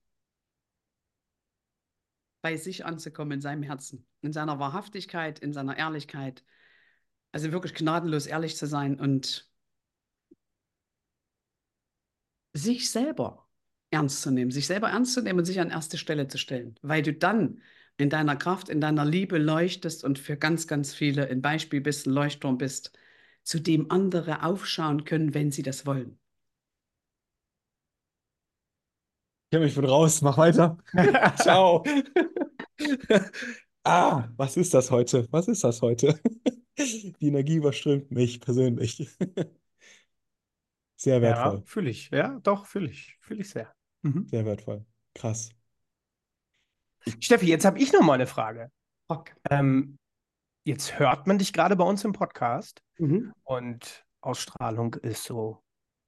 Bei sich anzukommen in seinem Herzen, in seiner Wahrhaftigkeit, in seiner Ehrlichkeit. Also wirklich gnadenlos ehrlich zu sein und sich selber ernst zu nehmen, sich selber ernst zu nehmen und sich an erste Stelle zu stellen, weil du dann in deiner Kraft, in deiner Liebe leuchtest und für ganz, ganz viele ein Beispiel bist, ein Leuchtturm bist, zu dem andere aufschauen können, wenn sie das wollen. Ich bin raus, mach weiter. Ciao. Was ist das heute? Was ist das heute? Die Energie überströmt mich persönlich. Sehr Ja, wertvoll. fühle ich. Ja, doch, fühle ich. Fühle ich sehr. Mhm. Sehr wertvoll. Krass. Steffi, jetzt habe ich noch mal eine Frage. Rock. Ähm, Jetzt hört man dich gerade bei uns im Podcast Mhm. und Ausstrahlung ist so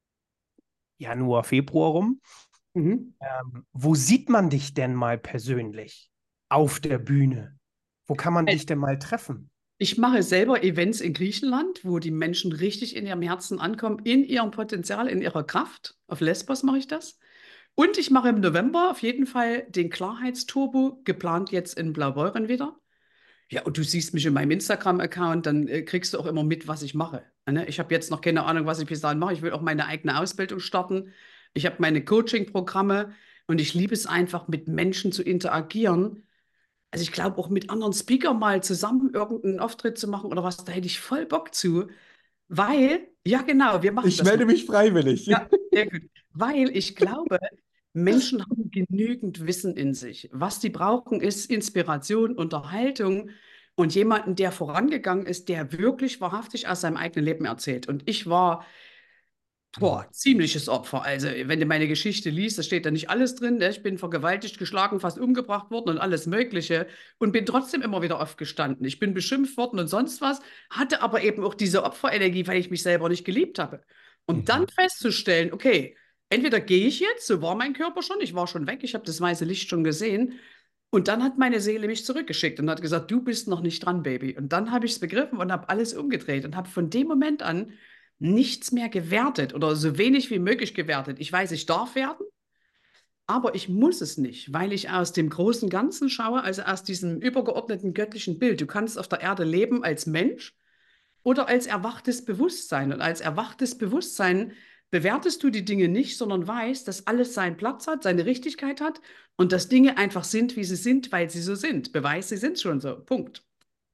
Januar, Februar rum. Mhm. Wo sieht man dich denn mal persönlich auf der Bühne? Wo kann man dich denn mal treffen? Ich mache selber Events in Griechenland, wo die Menschen richtig in ihrem Herzen ankommen, in ihrem Potenzial, in ihrer Kraft. Auf Lesbos mache ich das. Und ich mache im November auf jeden Fall den Klarheitsturbo, geplant jetzt in Blaubeuren wieder. Ja, und du siehst mich in meinem Instagram-Account, dann kriegst du auch immer mit, was ich mache. Ne? Ich habe jetzt noch keine Ahnung, was ich bis dahin mache. Ich will auch meine eigene Ausbildung starten. Ich habe meine Coaching-Programme und ich liebe es einfach, mit Menschen zu interagieren. Also ich glaube auch mit anderen Speakern mal zusammen irgendeinen Auftritt zu machen oder was, da hätte ich voll Bock zu, weil, ja genau, wir machen Ich das mal. melde mich freiwillig. Ja, sehr gut. Weil ich glaube, Menschen haben genügend Wissen in sich. Was die brauchen, ist Inspiration, Unterhaltung und jemanden, der vorangegangen ist, der wirklich wahrhaftig aus seinem eigenen Leben erzählt. Und ich war ziemliches Opfer. Also, wenn du meine Geschichte liest, da steht da nicht alles drin. Ne? Ich bin vergewaltigt, geschlagen, fast umgebracht worden und alles Mögliche und bin trotzdem immer wieder aufgestanden. Ich bin beschimpft worden und sonst was, hatte aber eben auch diese Opferenergie, weil ich mich selber nicht geliebt habe. Und dann Mhm. festzustellen, okay, entweder gehe ich jetzt, so war mein Körper schon, ich war schon weg, ich habe das weiße Licht schon gesehen. Und dann hat meine Seele mich zurückgeschickt und hat gesagt, du bist noch nicht dran, Baby. Und dann habe ich es begriffen und habe alles umgedreht und habe von dem Moment an nichts mehr gewertet oder so wenig wie möglich gewertet. Ich weiß, ich darf werden, aber ich muss es nicht, weil ich aus dem großen Ganzen schaue, also aus diesem übergeordneten göttlichen Bild. Du kannst auf der Erde leben als Mensch oder als erwachtes Bewusstsein. Und als erwachtes Bewusstsein bewertest du die Dinge nicht, sondern weißt, dass alles seinen Platz hat, seine Richtigkeit hat und dass Dinge einfach sind, wie sie sind, weil sie so sind. Beweis, sie sind schon so. Punkt.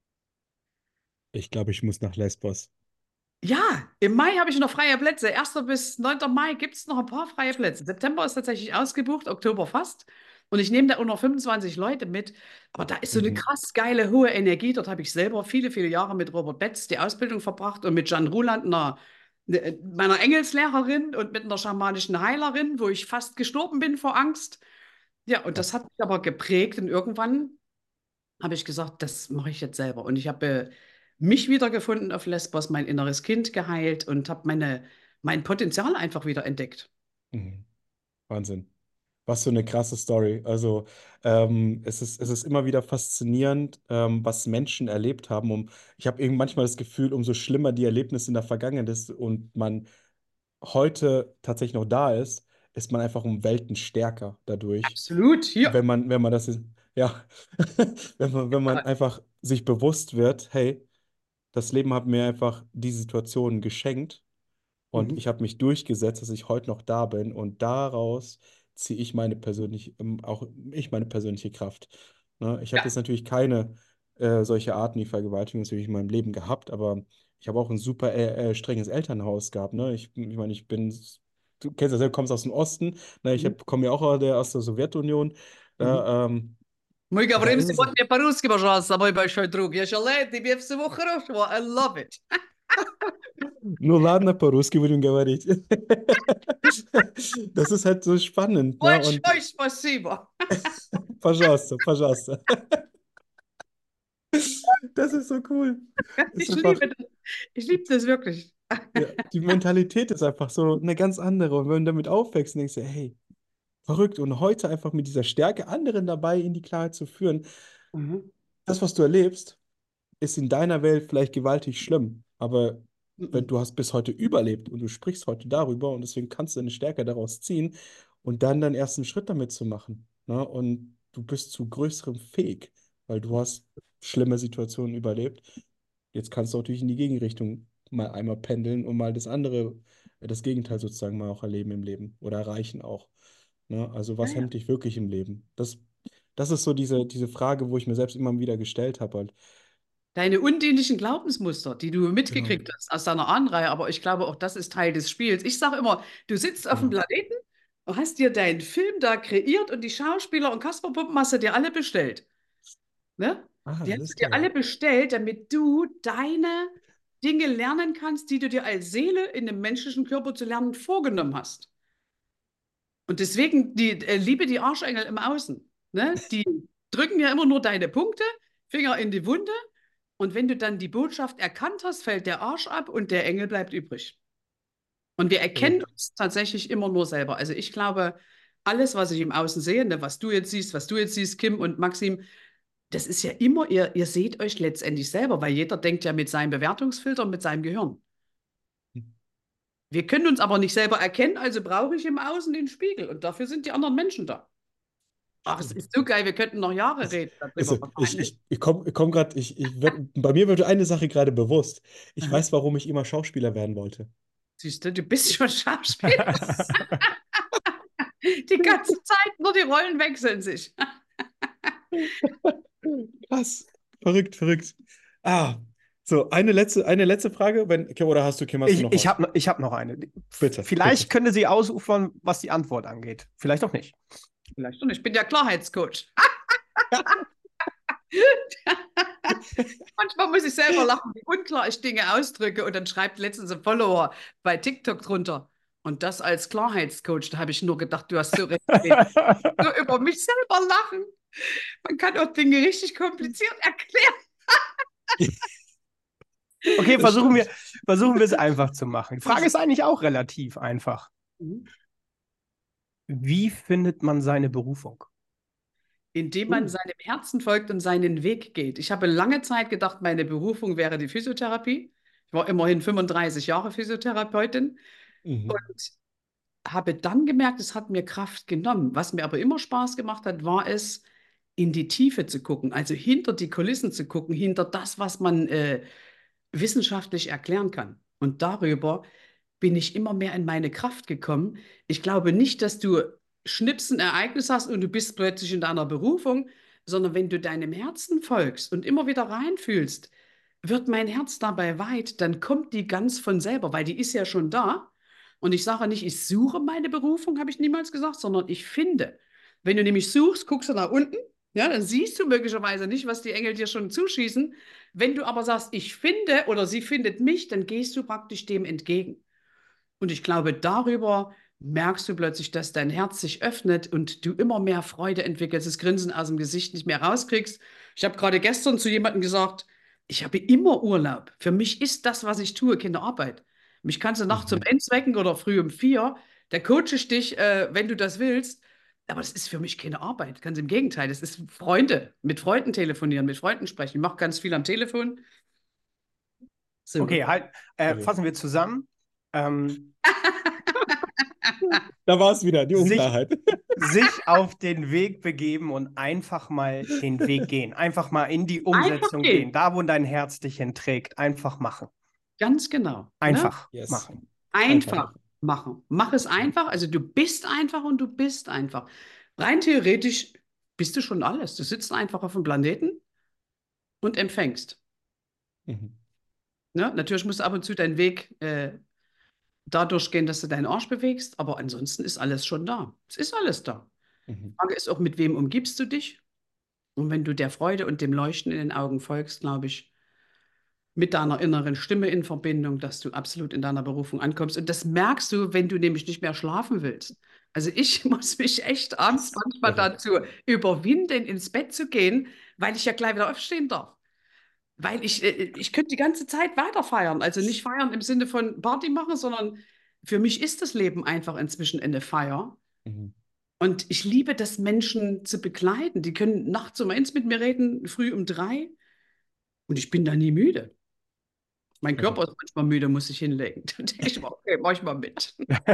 Ich glaube, ich muss nach Lesbos. Ja, im Mai habe ich noch freie Plätze. 1. bis 9. Mai gibt es noch ein paar freie Plätze. September ist tatsächlich ausgebucht, Oktober fast. Und ich nehme da auch noch 25 Leute mit. Aber da ist so eine Mhm. krass geile, hohe Energie. Dort habe ich selber viele, viele Jahre mit Robert Betz die Ausbildung verbracht und mit Jan Ruland, meiner Engelslehrerin und mit einer schamanischen Heilerin, wo ich fast gestorben bin vor Angst. Ja, und das Krass. hat mich aber geprägt und irgendwann habe ich gesagt, das mache ich jetzt selber. Und ich habe mich wiedergefunden auf Lesbos, mein inneres Kind geheilt und habe mein Potenzial einfach wieder entdeckt. Mhm. Wahnsinn. Was für eine krasse Story. Also, es ist immer wieder faszinierend, was Menschen erlebt haben. Ich habe eben manchmal das Gefühl, umso schlimmer die Erlebnisse in der Vergangenheit ist und man heute tatsächlich noch da ist, ist man einfach um Welten stärker dadurch. Absolut, hier. Wenn man das ist, ja, wenn man einfach sich bewusst wird, hey, das Leben hat mir einfach die Situation geschenkt und Mhm. ich habe mich durchgesetzt, dass ich heute noch da bin und daraus ziehe ich meine persönliche Kraft. Ne? Ich habe Ja. jetzt natürlich keine solche Arten wie Vergewaltigung natürlich in meinem Leben gehabt, aber ich habe auch ein super strenges Elternhaus gehabt. Ne? Ich meine, du kennst das ja, du kommst aus dem Osten, ne? Mhm. Komme ja auch aus der Sowjetunion. Mhm. Мы Da говорим ist es. сегодня по-русски, пожалуйста, мой большой друг. Я желаю тебе всего хорошего. I love it. Ну ладно, по-русски будем говорить. Das ist halt so spannend, ne? Und Большое спасибо. pожалуйста, pожалуйста. Das ist so cool. Ist Ich einfach, liebe das. Ich liebe das wirklich. ja, die Mentalität ist einfach so eine ganz andere. Und wenn du damit aufwächst, denkst du, hey, verrückt. Und heute einfach mit dieser Stärke anderen dabei in die Klarheit zu führen, Mhm. das, was du erlebst, ist in deiner Welt vielleicht gewaltig schlimm. Aber wenn Mhm. du hast bis heute überlebt und du sprichst heute darüber und deswegen kannst du eine Stärke daraus ziehen und dann deinen ersten Schritt damit zu machen. Ne? Und du bist zu Größerem fähig, weil du hast schlimme Situationen überlebt. Jetzt kannst du natürlich in die Gegenrichtung mal einmal pendeln und mal das Gegenteil sozusagen mal auch erleben im Leben oder erreichen auch. Ne? Also Ja, was ja. hemmt dich wirklich im Leben? Das ist so diese Frage, wo ich mir selbst immer wieder gestellt habe. Halt. Deine undienlichen Glaubensmuster, die du Genau, mitgekriegt hast aus deiner Ahnenreihe, aber ich glaube, auch das ist Teil des Spiels. Ich sage immer, du sitzt auf dem genau. Planeten und hast dir deinen Film da kreiert und die Schauspieler und Kasperpuppen hast du dir alle bestellt. Ne? Ah, Die hast du alles dir klar. alle bestellt, damit du deine Dinge lernen kannst, die du dir als Seele in dem menschlichen Körper zu lernen vorgenommen hast. Und deswegen liebe die Arschengel im Außen. Ne? Die drücken ja immer nur deine Punkte, Finger in die Wunde. Und wenn du dann die Botschaft erkannt hast, fällt der Arsch ab und der Engel bleibt übrig. Und wir erkennen Verrückt. uns tatsächlich immer nur selber. Also ich glaube, alles, was ich im Außen sehe, ne, was du jetzt siehst, Kim und Maxim, das ist ja immer, ihr seht euch letztendlich selber, weil jeder denkt ja mit seinem Bewertungsfilter und mit seinem Gehirn. Wir können uns aber nicht selber erkennen, also brauche ich im Außen den Spiegel. Und dafür sind die anderen Menschen da. Ach, es Stimmt. ist so geil, wir könnten noch Jahre reden darüber Also, wahrscheinlich. ich komm gerade, bei mir wird eine Sache gerade bewusst. Ich Aha. weiß, warum ich immer Schauspieler werden wollte. Siehst du, du bist schon Schauspieler. Die ganze Zeit nur die Rollen wechseln sich. Krass. Verrückt, verrückt. Ah, so, eine letzte Frage. Oder Kim, hast du noch was? Ich hab noch eine. Bitte, bitte. Vielleicht könnte sie ausufern, was die Antwort angeht. Vielleicht auch nicht. Vielleicht schon. Ich bin der Klarheitscoach. Manchmal muss ich selber lachen, wie unklar ich Dinge ausdrücke. Und dann schreibt letztens ein Follower bei TikTok drunter. Und das als Klarheitscoach, da habe ich nur gedacht, du hast so recht. Nur über mich selber lachen. Man kann auch Dinge richtig kompliziert erklären. Okay, Das stimmt. versuchen wir es einfach zu machen. Die Frage ist eigentlich auch relativ einfach. Mhm. Wie findet man seine Berufung? Indem man seinem Herzen folgt und seinen Weg geht. Ich habe lange Zeit gedacht, meine Berufung wäre die Physiotherapie. Ich war immerhin 35 Jahre Physiotherapeutin Mhm. und habe dann gemerkt, es hat mir Kraft genommen. Was mir aber immer Spaß gemacht hat, war es, in die Tiefe zu gucken, also hinter die Kulissen zu gucken, hinter das, was man wissenschaftlich erklären kann. Und darüber bin ich immer mehr in meine Kraft gekommen. Ich glaube nicht, dass du schnips ein Ereignis hast und du bist plötzlich in deiner Berufung, sondern wenn du deinem Herzen folgst und immer wieder reinfühlst, wird mein Herz dabei weit, dann kommt die ganz von selber, weil die ist ja schon da. Und ich sage nicht, ich suche meine Berufung, habe ich niemals gesagt, sondern ich finde. Wenn du nämlich suchst, guckst du nach unten, ja, dann siehst du möglicherweise nicht, was die Engel dir schon zuschießen. Wenn du aber sagst, ich finde oder sie findet mich, dann gehst du praktisch dem entgegen. Und ich glaube, darüber merkst du plötzlich, dass dein Herz sich öffnet und du immer mehr Freude entwickelst, das Grinsen aus dem Gesicht nicht mehr rauskriegst. Ich habe gerade gestern zu jemandem gesagt, ich habe immer Urlaub. Für mich ist das, was ich tue, keine Arbeit. Mich kannst du nachts um Mhm. 1 wecken oder früh um 4. Da coache ich dich, wenn du das willst. Aber das ist für mich keine Arbeit. Ganz im Gegenteil. Das ist Freunde, mit Freunden telefonieren, mit Freunden sprechen. Ich mache ganz viel am Telefon. So. Okay, halt, Irre. fassen wir zusammen. Ähm, Da war es wieder, die sich, Unklarheit. sich auf den Weg begeben und einfach mal den Weg gehen. Einfach mal in die Einfach Umsetzung gehen. gehen. Da, wo dein Herz dich hinträgt. Einfach machen. Ganz genau. Ne? Einfach Yes. machen. Einfach Einfach machen. machen. Mach es einfach. Also du bist einfach und du bist einfach. Rein theoretisch bist du schon alles. Du sitzt einfach auf dem Planeten und empfängst. Mhm. Ne? Natürlich musst du ab und zu deinen Weg dadurch gehen, dass du deinen Arsch bewegst, aber ansonsten ist alles schon da. Es ist alles da. Mhm. Die Frage ist auch, mit wem umgibst du dich? Und wenn du der Freude und dem Leuchten in den Augen folgst, glaube ich, mit deiner inneren Stimme in Verbindung, dass du absolut in deiner Berufung ankommst. Und das merkst du, wenn du nämlich nicht mehr schlafen willst. Also ich muss mich echt abends manchmal Irre. dazu überwinden, ins Bett zu gehen, weil ich ja gleich wieder aufstehen darf. Weil ich könnte die ganze Zeit weiter feiern. Also nicht feiern im Sinne von Party machen, sondern für mich ist das Leben einfach inzwischen eine Feier. Mhm. Und ich liebe das, Menschen zu begleiten. Die können nachts um 1 mit mir reden, früh um 3 und ich bin da nie müde. Mein Irre. Körper ist manchmal müde, muss ich hinlegen. Dann denke ich mal, okay, mach ich mal mit.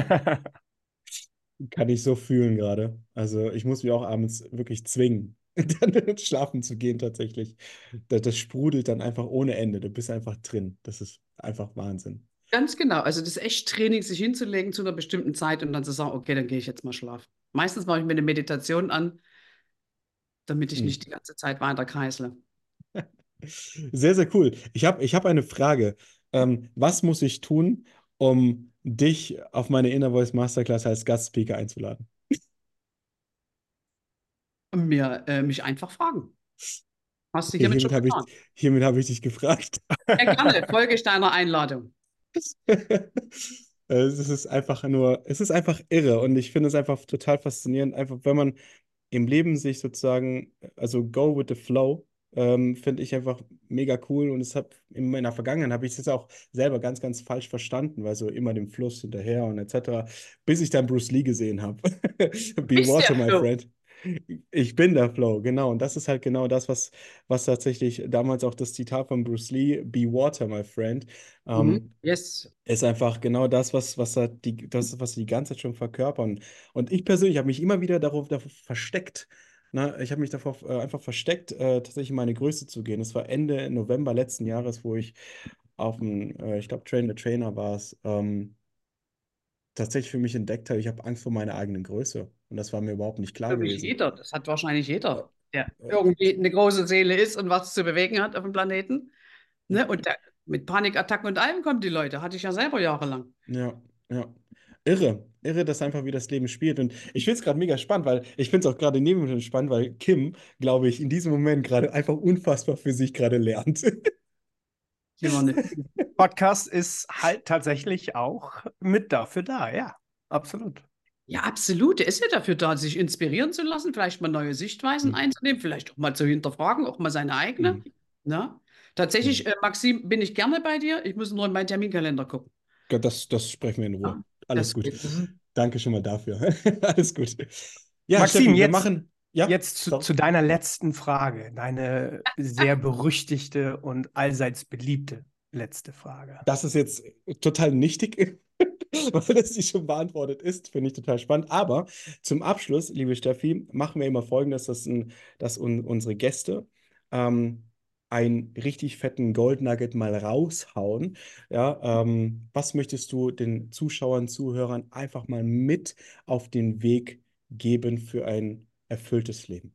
Kann ich so fühlen gerade. Also ich muss mich auch abends wirklich zwingen, dann schlafen zu gehen tatsächlich. Das sprudelt dann einfach ohne Ende. Du bist einfach drin. Das ist einfach Wahnsinn. Ganz genau. Also das ist echt Training, sich hinzulegen zu einer bestimmten Zeit und dann zu sagen, okay, dann gehe ich jetzt mal schlafen. Meistens mache ich mir eine Meditation an, damit ich Hm. nicht die ganze Zeit weiter kreisle. Sehr, sehr cool. Ich hab eine Frage. Was muss ich tun, um dich auf meine Inner Voice Masterclass als Gastspeaker einzuladen? Und mich einfach fragen. Hast du Okay, hiermit schon getan? hiermit hab ich dich gefragt. Ja, gerne. Folge ich deiner Einladung. Es ist einfach irre und ich finde es einfach total faszinierend, einfach wenn man im Leben sich sozusagen, also go with the flow, finde ich einfach mega cool und es hat in meiner Vergangenheit habe ich es auch selber ganz, ganz falsch verstanden, weil so immer dem Fluss hinterher und etc., bis ich dann Bruce Lee gesehen habe. Be Bist water, der my Flo. friend. Ich bin der Flow, genau. Und das ist halt genau das, was tatsächlich damals auch das Zitat von Bruce Lee, Be water, my friend, Mhm. ähm, Yes. ist einfach genau das, was sie die ganze Zeit schon verkörpern. Und ich persönlich habe mich immer wieder davor versteckt. Ne? Ich habe mich davor einfach versteckt, tatsächlich in meine Größe zu gehen. Es war Ende November letzten Jahres, wo ich auf dem, ich glaube, Train the Trainer war es, tatsächlich für mich entdeckt habe, ich habe Angst vor meiner eigenen Größe. Und das war mir überhaupt nicht klar Glaube ich gewesen. jeder. Das hat wahrscheinlich Äh, jeder, der äh, irgendwie eine große Seele ist und was zu bewegen hat auf dem Planeten. Ne? Und mit Panikattacken und allem kommen die Leute. Hatte ich ja selber jahrelang. Ja, ja. Irre, irre, dass einfach wie das Leben spielt. Und ich finde es gerade mega spannend, weil ich finde es auch gerade neben mir spannend, weil Kim, glaube ich, in diesem Moment gerade einfach unfassbar für sich gerade lernt. Immer eine Podcast ist halt tatsächlich auch mit dafür da, ja. Absolut. Ja, absolut. Der ist ja dafür da, sich inspirieren zu lassen, vielleicht mal neue Sichtweisen Hm, einzunehmen, vielleicht auch mal zu hinterfragen, auch mal seine eigene. hm, Ne? hm. Tatsächlich, Maxim, bin ich gerne bei dir. Ich muss nur in meinen Terminkalender gucken. Gott, das sprechen wir in Ruhe. Ja? Alles Das gut. geht. Danke schon mal dafür. Alles gut. Ja, Maxim, Steffi, wir machen. Ja, jetzt sorry. zu deiner letzten Frage, deine sehr berüchtigte und allseits beliebte letzte Frage. Das ist jetzt total nichtig, weil das die schon beantwortet ist. Finde ich total spannend. Aber zum Abschluss, liebe Steffi, machen wir immer Folgendes, dass unsere Gäste ähm, einen richtig fetten Gold Nugget mal raushauen. Ja, was möchtest du den Zuschauern, Zuhörern einfach mal mit auf den Weg geben für ein erfülltes Leben?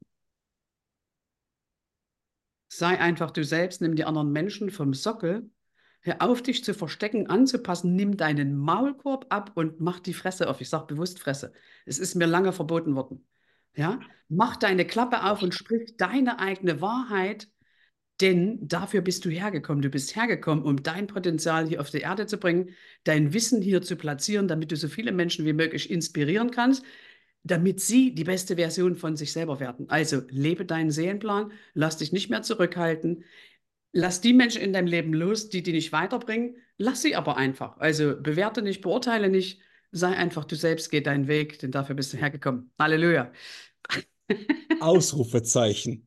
Sei einfach du selbst, nimm die anderen Menschen vom Sockel. Hör auf, dich zu verstecken, anzupassen, nimm deinen Maulkorb ab und mach die Fresse auf. Ich sage bewusst Fresse. Es ist mir lange verboten worden. Ja? Mach deine Klappe auf und sprich deine eigene Wahrheit. Denn dafür bist du hergekommen. Du bist hergekommen, um dein Potenzial hier auf die Erde zu bringen, dein Wissen hier zu platzieren, damit du so viele Menschen wie möglich inspirieren kannst, damit sie die beste Version von sich selber werden. Also lebe deinen Seelenplan, lass dich nicht mehr zurückhalten, lass die Menschen in deinem Leben los, die nicht weiterbringen, lass sie aber einfach. Also bewerte nicht, beurteile nicht, sei einfach du selbst, geh deinen Weg, denn dafür bist du hergekommen. Halleluja. Ausrufezeichen.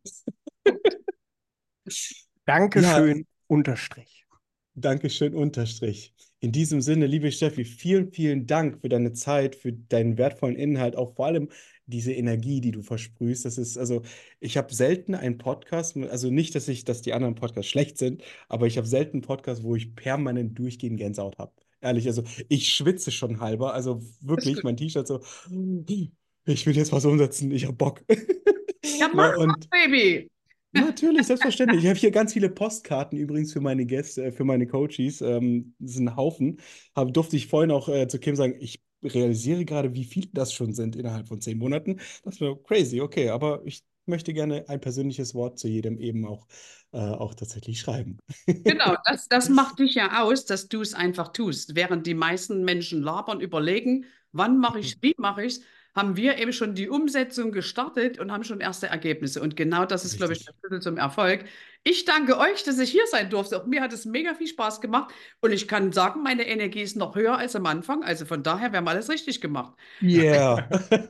Dankeschön, Unterstrich. Dankeschön, Unterstrich. In diesem Sinne, liebe Steffi, vielen, vielen Dank für deine Zeit, für deinen wertvollen Inhalt, auch vor allem diese Energie, die du versprühst. Das ist, also, ich habe selten einen Podcast, also nicht, dass die anderen Podcasts schlecht sind, aber ich habe selten einen Podcast, wo ich permanent durchgehend Gänsehaut habe. Ehrlich, also ich schwitze schon halber, also Das ist wirklich, gut. mein T-Shirt so, ich will jetzt was umsetzen, ich habe Bock. Ja, Na, mach, und Baby. natürlich, selbstverständlich. Ich habe hier ganz viele Postkarten übrigens für meine Gäste, für meine Coaches. Das ist ein Haufen. Durfte ich vorhin auch zu Kim sagen, ich realisiere gerade, wie viele das schon sind innerhalb von 10 Monaten. Das war crazy, okay, aber ich möchte gerne ein persönliches Wort zu jedem eben auch tatsächlich schreiben. Genau, das macht dich ja aus, dass du es einfach tust. Während die meisten Menschen labern, überlegen, wann mache ich es, wie mache ich es, haben wir eben schon die Umsetzung gestartet und haben schon erste Ergebnisse. Und genau das ist, glaube ich, der Richtig. Schlüssel zum Erfolg. Ich danke euch, dass ich hier sein durfte. Auch mir hat es mega viel Spaß gemacht. Und ich kann sagen, meine Energie ist noch höher als am Anfang. Also von daher, wir haben alles richtig gemacht. Yeah.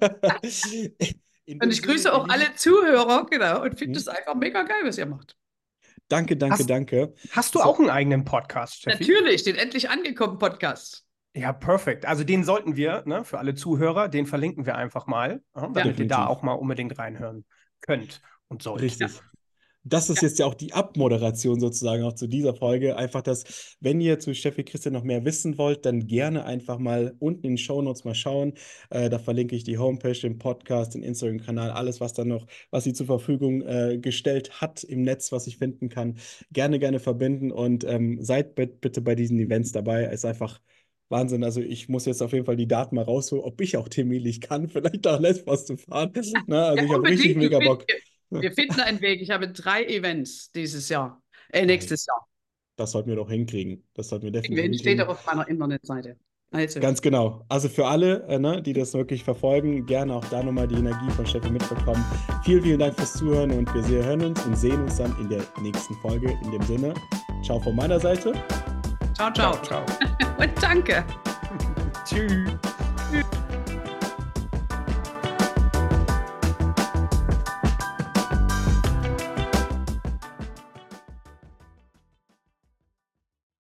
In Und dem ich Sinne, grüße ihr auch Lieben, alle Zuhörer, genau, und finde es hm, einfach mega geil, was ihr macht. danke, danke, Hast, danke. hast du So, auch einen eigenen Podcast, Steffi? Natürlich, den endlich angekommen Podcast. Ja, perfekt. Also den sollten wir, ne, für alle Zuhörer, den verlinken wir einfach mal, Ja, damit ihr da definitiv. auch mal unbedingt reinhören könnt und sollt. ja, Richtig. Das ist ja. jetzt ja auch die Abmoderation sozusagen auch zu dieser Folge. Einfach, dass, wenn ihr zu Steffi Christian noch mehr wissen wollt, dann gerne einfach mal unten in den Shownotes mal schauen. Da verlinke ich die Homepage, den Podcast, den Instagram-Kanal, alles, was dann noch, was sie zur Verfügung gestellt hat im Netz, was ich finden kann. Gerne, gerne verbinden und seid bitte bei diesen Events dabei. Es ist einfach Wahnsinn. Also ich muss jetzt auf jeden Fall die Daten mal rausholen, ob ich auch terminlich kann, vielleicht nach Lesbos zu fahren. Na, also Ja, ich habe richtig unbedingt. mega Bock. Wir finden einen Weg. Ich habe 3 Events dieses Jahr, Ey, nächstes Jahr. das sollten wir doch hinkriegen. Das sollten wir definitiv Event steht auch hinkriegen. auf meiner Internetseite. Also, Ganz genau. Also für alle, ne, die das wirklich verfolgen, gerne auch da nochmal die Energie von Steffi mitbekommen. Vielen, vielen Dank fürs Zuhören und wir hören uns und sehen uns dann in der nächsten Folge. In dem Sinne, ciao von meiner Seite. ciao, ciao. Ciao. Und danke. Tschüss.